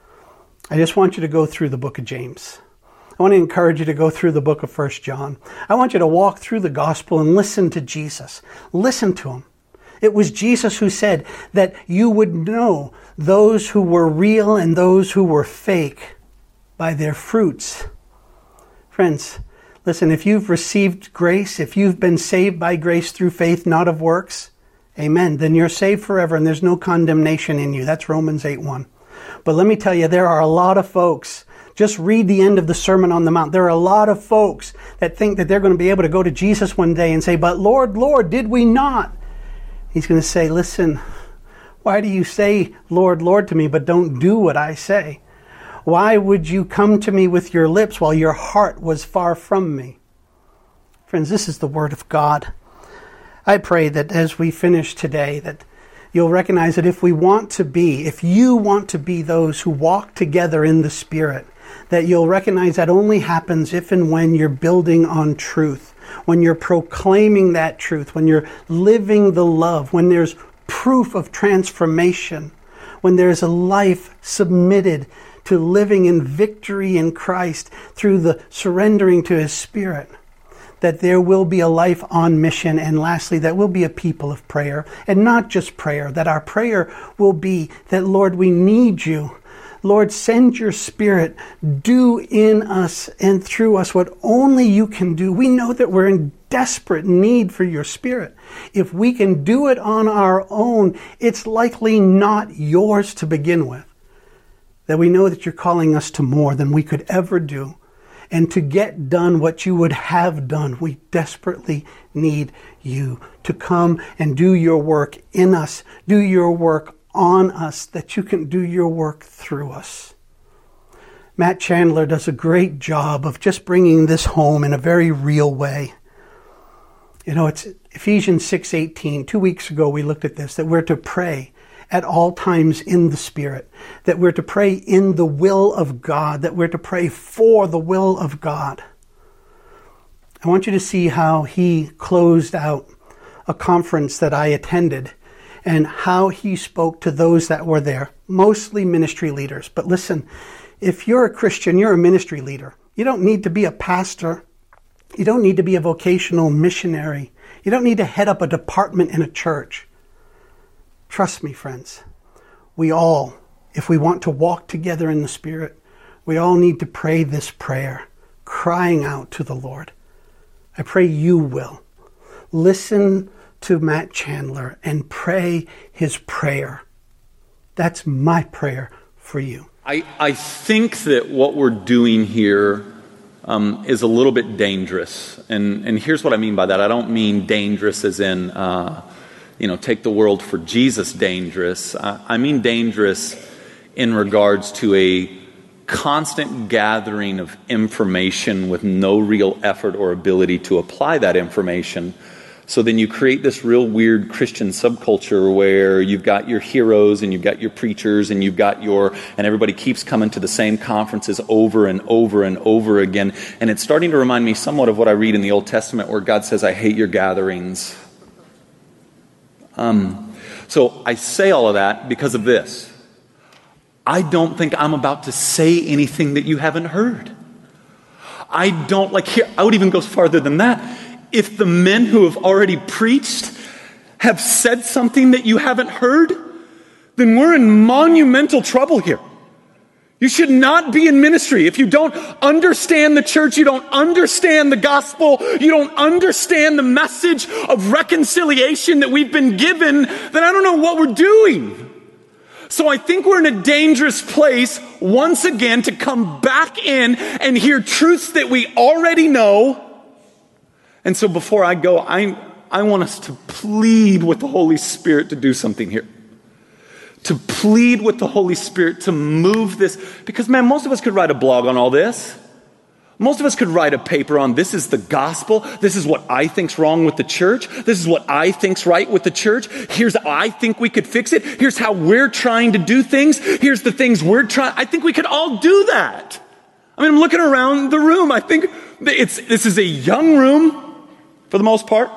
I just want you to go through the book of James. I want to encourage you to go through the book of First John. I want you to walk through the gospel and listen to Jesus. Listen to Him. It was Jesus who said that you would know those who were real and those who were fake by their fruits. Friends, listen, if you've received grace, if you've been saved by grace through faith, not of works, amen, then you're saved forever and there's no condemnation in you. That's Romans eight one. But let me tell you, there are a lot of folks, just read the end of the Sermon on the Mount. There are a lot of folks that think that they're going to be able to go to Jesus one day and say, but Lord, Lord, did we not? He's going to say, listen, why do you say, Lord, Lord to me, but don't do what I say? Why would you come to me with your lips while your heart was far from me? Friends, this is the Word of God. I pray that as we finish today, that you'll recognize that if we want to be, if you want to be those who walk together in the Spirit, that you'll recognize that only happens if and when you're building on truth. When you're proclaiming that truth, when you're living the love, when there's proof of transformation, when there's a life submitted to living in victory in Christ through the surrendering to His Spirit, that there will be a life on mission, and lastly, that we'll be a people of prayer, and not just prayer, that our prayer will be that, Lord, we need you. Lord, send your Spirit, do in us and through us what only you can do. We know that we're in desperate need for your Spirit. If we can do it on our own, it's likely not yours to begin with. That we know that you're calling us to more than we could ever do. And to get done what you would have done, we desperately need you to come and do your work in us, do your work on us, that you can do your work through us. Matt Chandler does a great job of just bringing this home in a very real way. You know, it's Ephesians six eighteen. Two weeks ago we looked at this, that we're to pray at all times in the Spirit, that we're to pray in the will of God, that we're to pray for the will of God. I want you to see how he closed out a conference that I attended and how he spoke to those that were there, mostly ministry leaders. But listen, if you're a Christian, you're a ministry leader. You don't need to be a pastor. You don't need to be a vocational missionary. You don't need to head up a department in a church. Trust me, friends, we all, if we want to walk together in the Spirit, we all need to pray this prayer, crying out to the Lord. I pray you will. Listen to Matt Chandler and pray his prayer. That's my prayer for you. I, I think that what we're doing here um, is a little bit dangerous. And, and here's what I mean by that. I don't mean dangerous as in, uh, you know, take the world for Jesus dangerous. I, I mean dangerous in regards to a constant gathering of information with no real effort or ability to apply that information. So then you create this real weird Christian subculture where you've got your heroes and you've got your preachers and you've got your, and everybody keeps coming to the same conferences over and over and over again. And it's starting to remind me somewhat of what I read in the Old Testament where God says, I hate your gatherings. Um, so I say all of that because of this. I don't think I'm about to say anything that you haven't heard. I don't, like, here, I would even go farther than that. If the men who have already preached have said something that you haven't heard, then we're in monumental trouble here. You should not be in ministry. If you don't understand the church, you don't understand the gospel, you don't understand the message of reconciliation that we've been given, then I don't know what we're doing. So I think we're in a dangerous place once again to come back in and hear truths that we already know. And so before I go, I, I want us to plead with the Holy Spirit to do something here. To plead with the Holy Spirit to move this. Because, man, most of us could write a blog on all this. Most of us could write a paper on this is the gospel. This is what I think's wrong with the church. This is what I think's right with the church. Here's how I think we could fix it. Here's how we're trying to do things. Here's the things we're trying. I think we could all do that. I mean, I'm looking around the room. I think it's this is a young room. For the most part.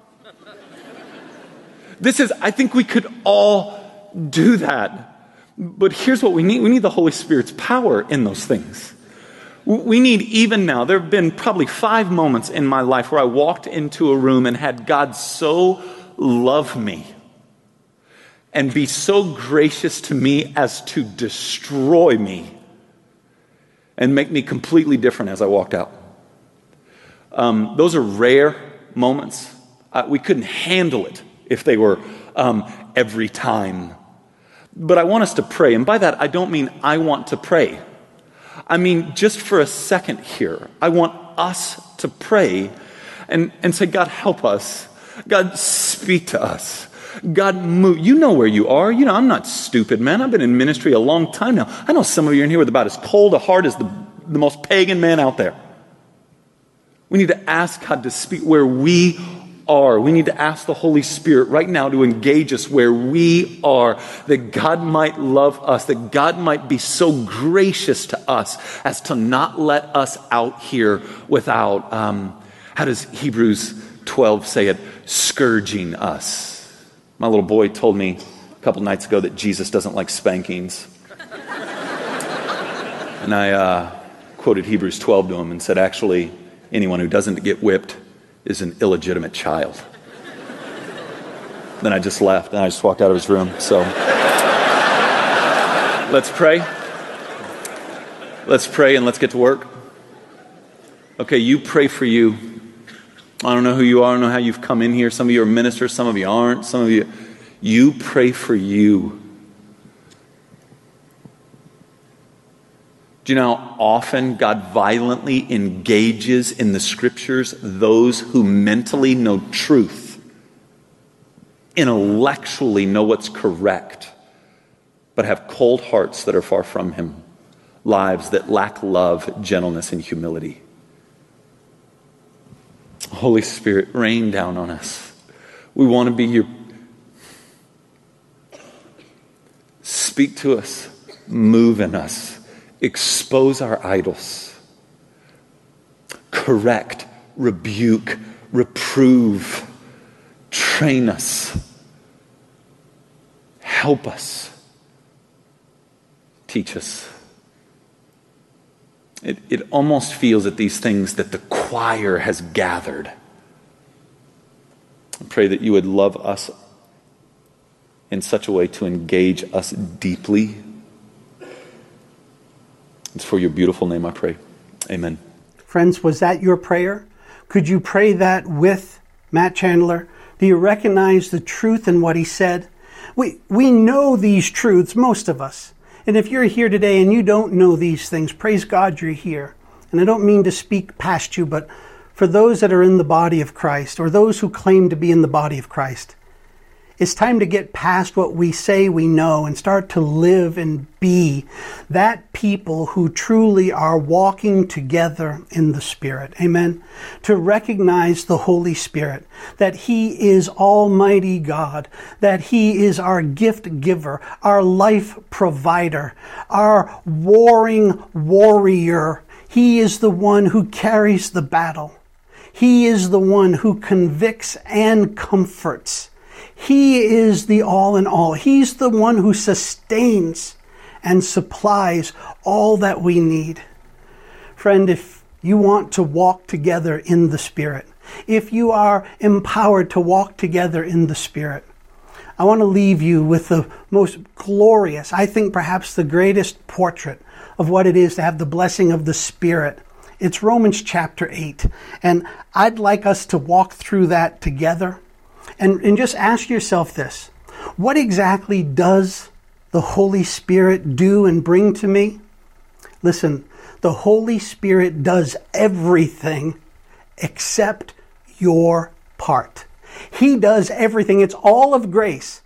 This is, I think we could all do that. But here's what we need. We need the Holy Spirit's power in those things. We need, even now, there have been probably five moments in my life where I walked into a room and had God so love me and be so gracious to me as to destroy me and make me completely different as I walked out. Um, those are rare moments. Uh, we couldn't handle it if they were um, every time. But I want us to pray. And by that, I don't mean I want to pray. I mean, just for a second here, I want us to pray and, and say, God, help us. God, speak to us. God, move. You know where you are. You know, I'm not stupid, man. I've been in ministry a long time now. I know some of you in here with about as cold a heart as the, the most pagan man out there. We need to ask God to speak where we are. We need to ask the Holy Spirit right now to engage us where we are, that God might love us, that God might be so gracious to us as to not let us out here without, um, how does Hebrews twelve say it, scourging us. My little boy told me a couple nights ago that Jesus doesn't like spankings. And I uh, quoted Hebrews twelve to him and said, actually, anyone who doesn't get whipped is an illegitimate child. Then I just left, and I just walked out of his room. So let's pray. Let's pray and let's get to work. Okay, you pray for you. I don't know who you are. I don't know how you've come in here. Some of you are ministers. Some of you aren't. Some of you, you pray for you. Do you know how often God violently engages in the scriptures those who mentally know truth, intellectually know what's correct, but have cold hearts that are far from him, lives that lack love, gentleness, and humility? Holy Spirit, rain down on us. We want to be your... Speak to us, move in us. Expose our idols. Correct, rebuke, reprove. Train us. Help us. Teach us. It, it almost feels at these things that the choir has gathered. I pray that you would love us in such a way to engage us deeply. It's for your beautiful name I pray. Amen. Friends, was that your prayer? Could you pray that with Matt Chandler? Do you recognize the truth in what he said? We, we know these truths, most of us. And if you're here today and you don't know these things, praise God you're here. And I don't mean to speak past you, but for those that are in the body of Christ, or those who claim to be in the body of Christ, it's time to get past what we say we know and start to live and be that people who truly are walking together in the Spirit. Amen. To recognize the Holy Spirit, that He is Almighty God, that He is our gift giver, our life provider, our warring warrior. He is the one who carries the battle. He is the one who convicts and comforts. He is the all in all. He's the one who sustains and supplies all that we need. Friend, if you want to walk together in the Spirit, if you are empowered to walk together in the Spirit, I want to leave you with the most glorious, I think perhaps the greatest portrait of what it is to have the blessing of the Spirit. It's Romans chapter eight. And I'd like us to walk through that together. And, and just ask yourself this. What exactly does the Holy Spirit do and bring to me? Listen, the Holy Spirit does everything except your part. He does everything. It's all of grace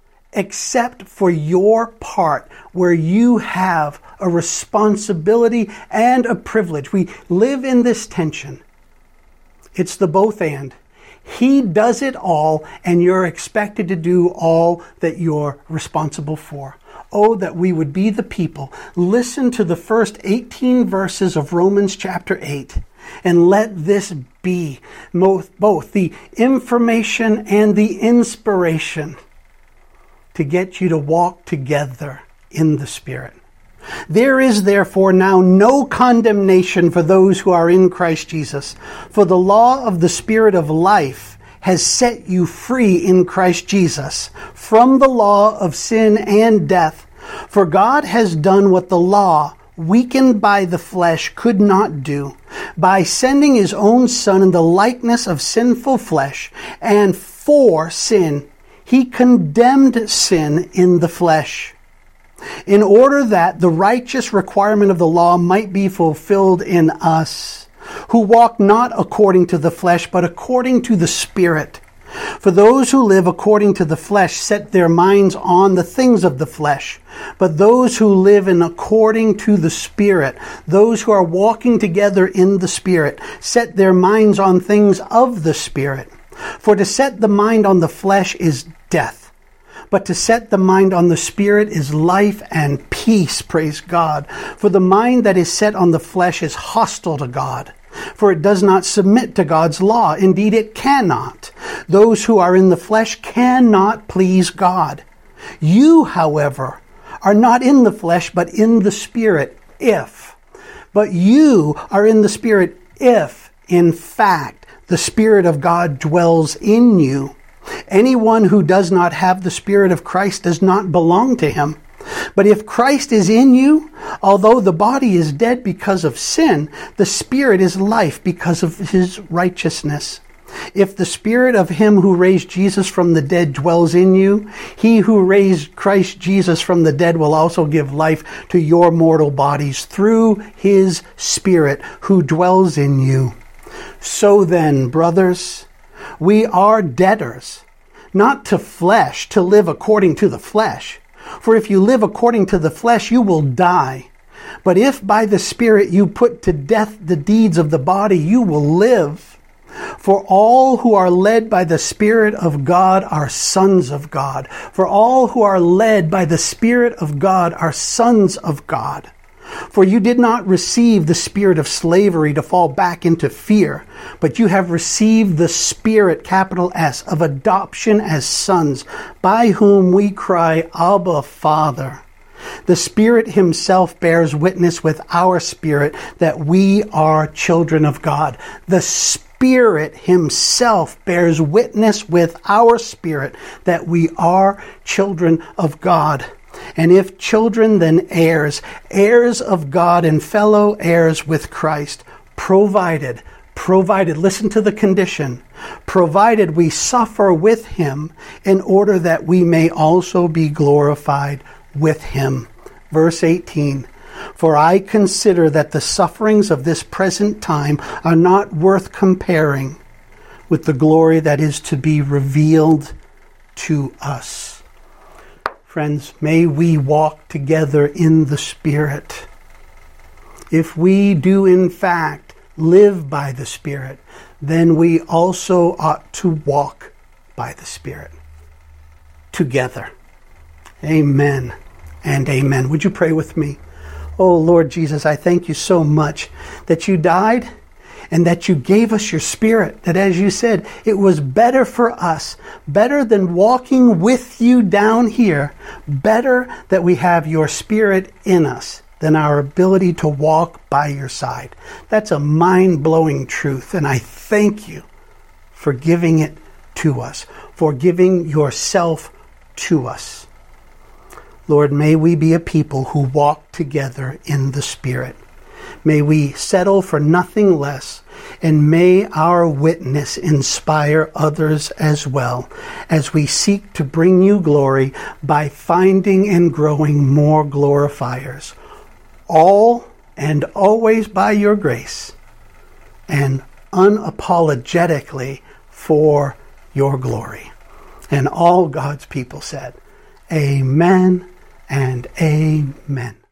except for your part, where you have a responsibility and a privilege. We live in this tension. It's the both and. He does it all, and you're expected to do all that you're responsible for. Oh, that we would be the people. Listen to the first eighteen verses of Romans chapter eight, and let this be both, both the information and the inspiration to get you to walk together in the Spirit. There is therefore now no condemnation for those who are in Christ Jesus. For the law of the Spirit of life has set you free in Christ Jesus from the law of sin and death. For God has done what the law, weakened by the flesh, could not do, by sending His own Son in the likeness of sinful flesh, and for sin, He condemned sin in the flesh, in order that the righteous requirement of the law might be fulfilled in us, who walk not according to the flesh, but according to the Spirit. For those who live according to the flesh set their minds on the things of the flesh, but those who live in according to the Spirit, those who are walking together in the Spirit, set their minds on things of the Spirit. For to set the mind on the flesh is death, but to set the mind on the Spirit is life and peace, praise God. For the mind that is set on the flesh is hostile to God, for it does not submit to God's law. Indeed, it cannot. Those who are in the flesh cannot please God. You, however, are not in the flesh, but in the Spirit, if. But you are in the Spirit, if, in fact, The Spirit of God dwells in you. Anyone who does not have the Spirit of Christ does not belong to him. But if Christ is in you, although the body is dead because of sin, the Spirit is life because of his righteousness. If the Spirit of him who raised Jesus from the dead dwells in you, he who raised Christ Jesus from the dead will also give life to your mortal bodies through his Spirit who dwells in you. So then, brothers, we are debtors, not to flesh, to live according to the flesh. For if you live according to the flesh, you will die. But if by the Spirit you put to death the deeds of the body, you will live. For all who are led by the Spirit of God are sons of God. For all who are led by the Spirit of God are sons of God. For you did not receive the spirit of slavery to fall back into fear, but you have received the Spirit, capital S, of adoption as sons, by whom we cry, Abba, Father. The Spirit himself bears witness with our spirit that we are children of God. The Spirit himself bears witness with our spirit that we are children of God. And if children, then heirs, heirs of God and fellow heirs with Christ, provided, provided, listen to the condition, provided we suffer with him in order that we may also be glorified with him. Verse eighteen, for I consider that the sufferings of this present time are not worth comparing with the glory that is to be revealed to us. Friends, may we walk together in the Spirit. If we do in fact live by the Spirit, then we also ought to walk by the Spirit together. Amen and amen. Would you pray with me? Oh, Lord Jesus, I thank you so much that you died and that you gave us your Spirit, that as you said, it was better for us, better than walking with you down here, better that we have your Spirit in us than our ability to walk by your side. That's a mind-blowing truth, and I thank you for giving it to us, for giving yourself to us. Lord, may we be a people who walk together in the Spirit. May we settle for nothing less, and may our witness inspire others as well, as we seek to bring you glory by finding and growing more glorifiers, all and always by your grace, and unapologetically for your glory. And all God's people said, Amen and amen.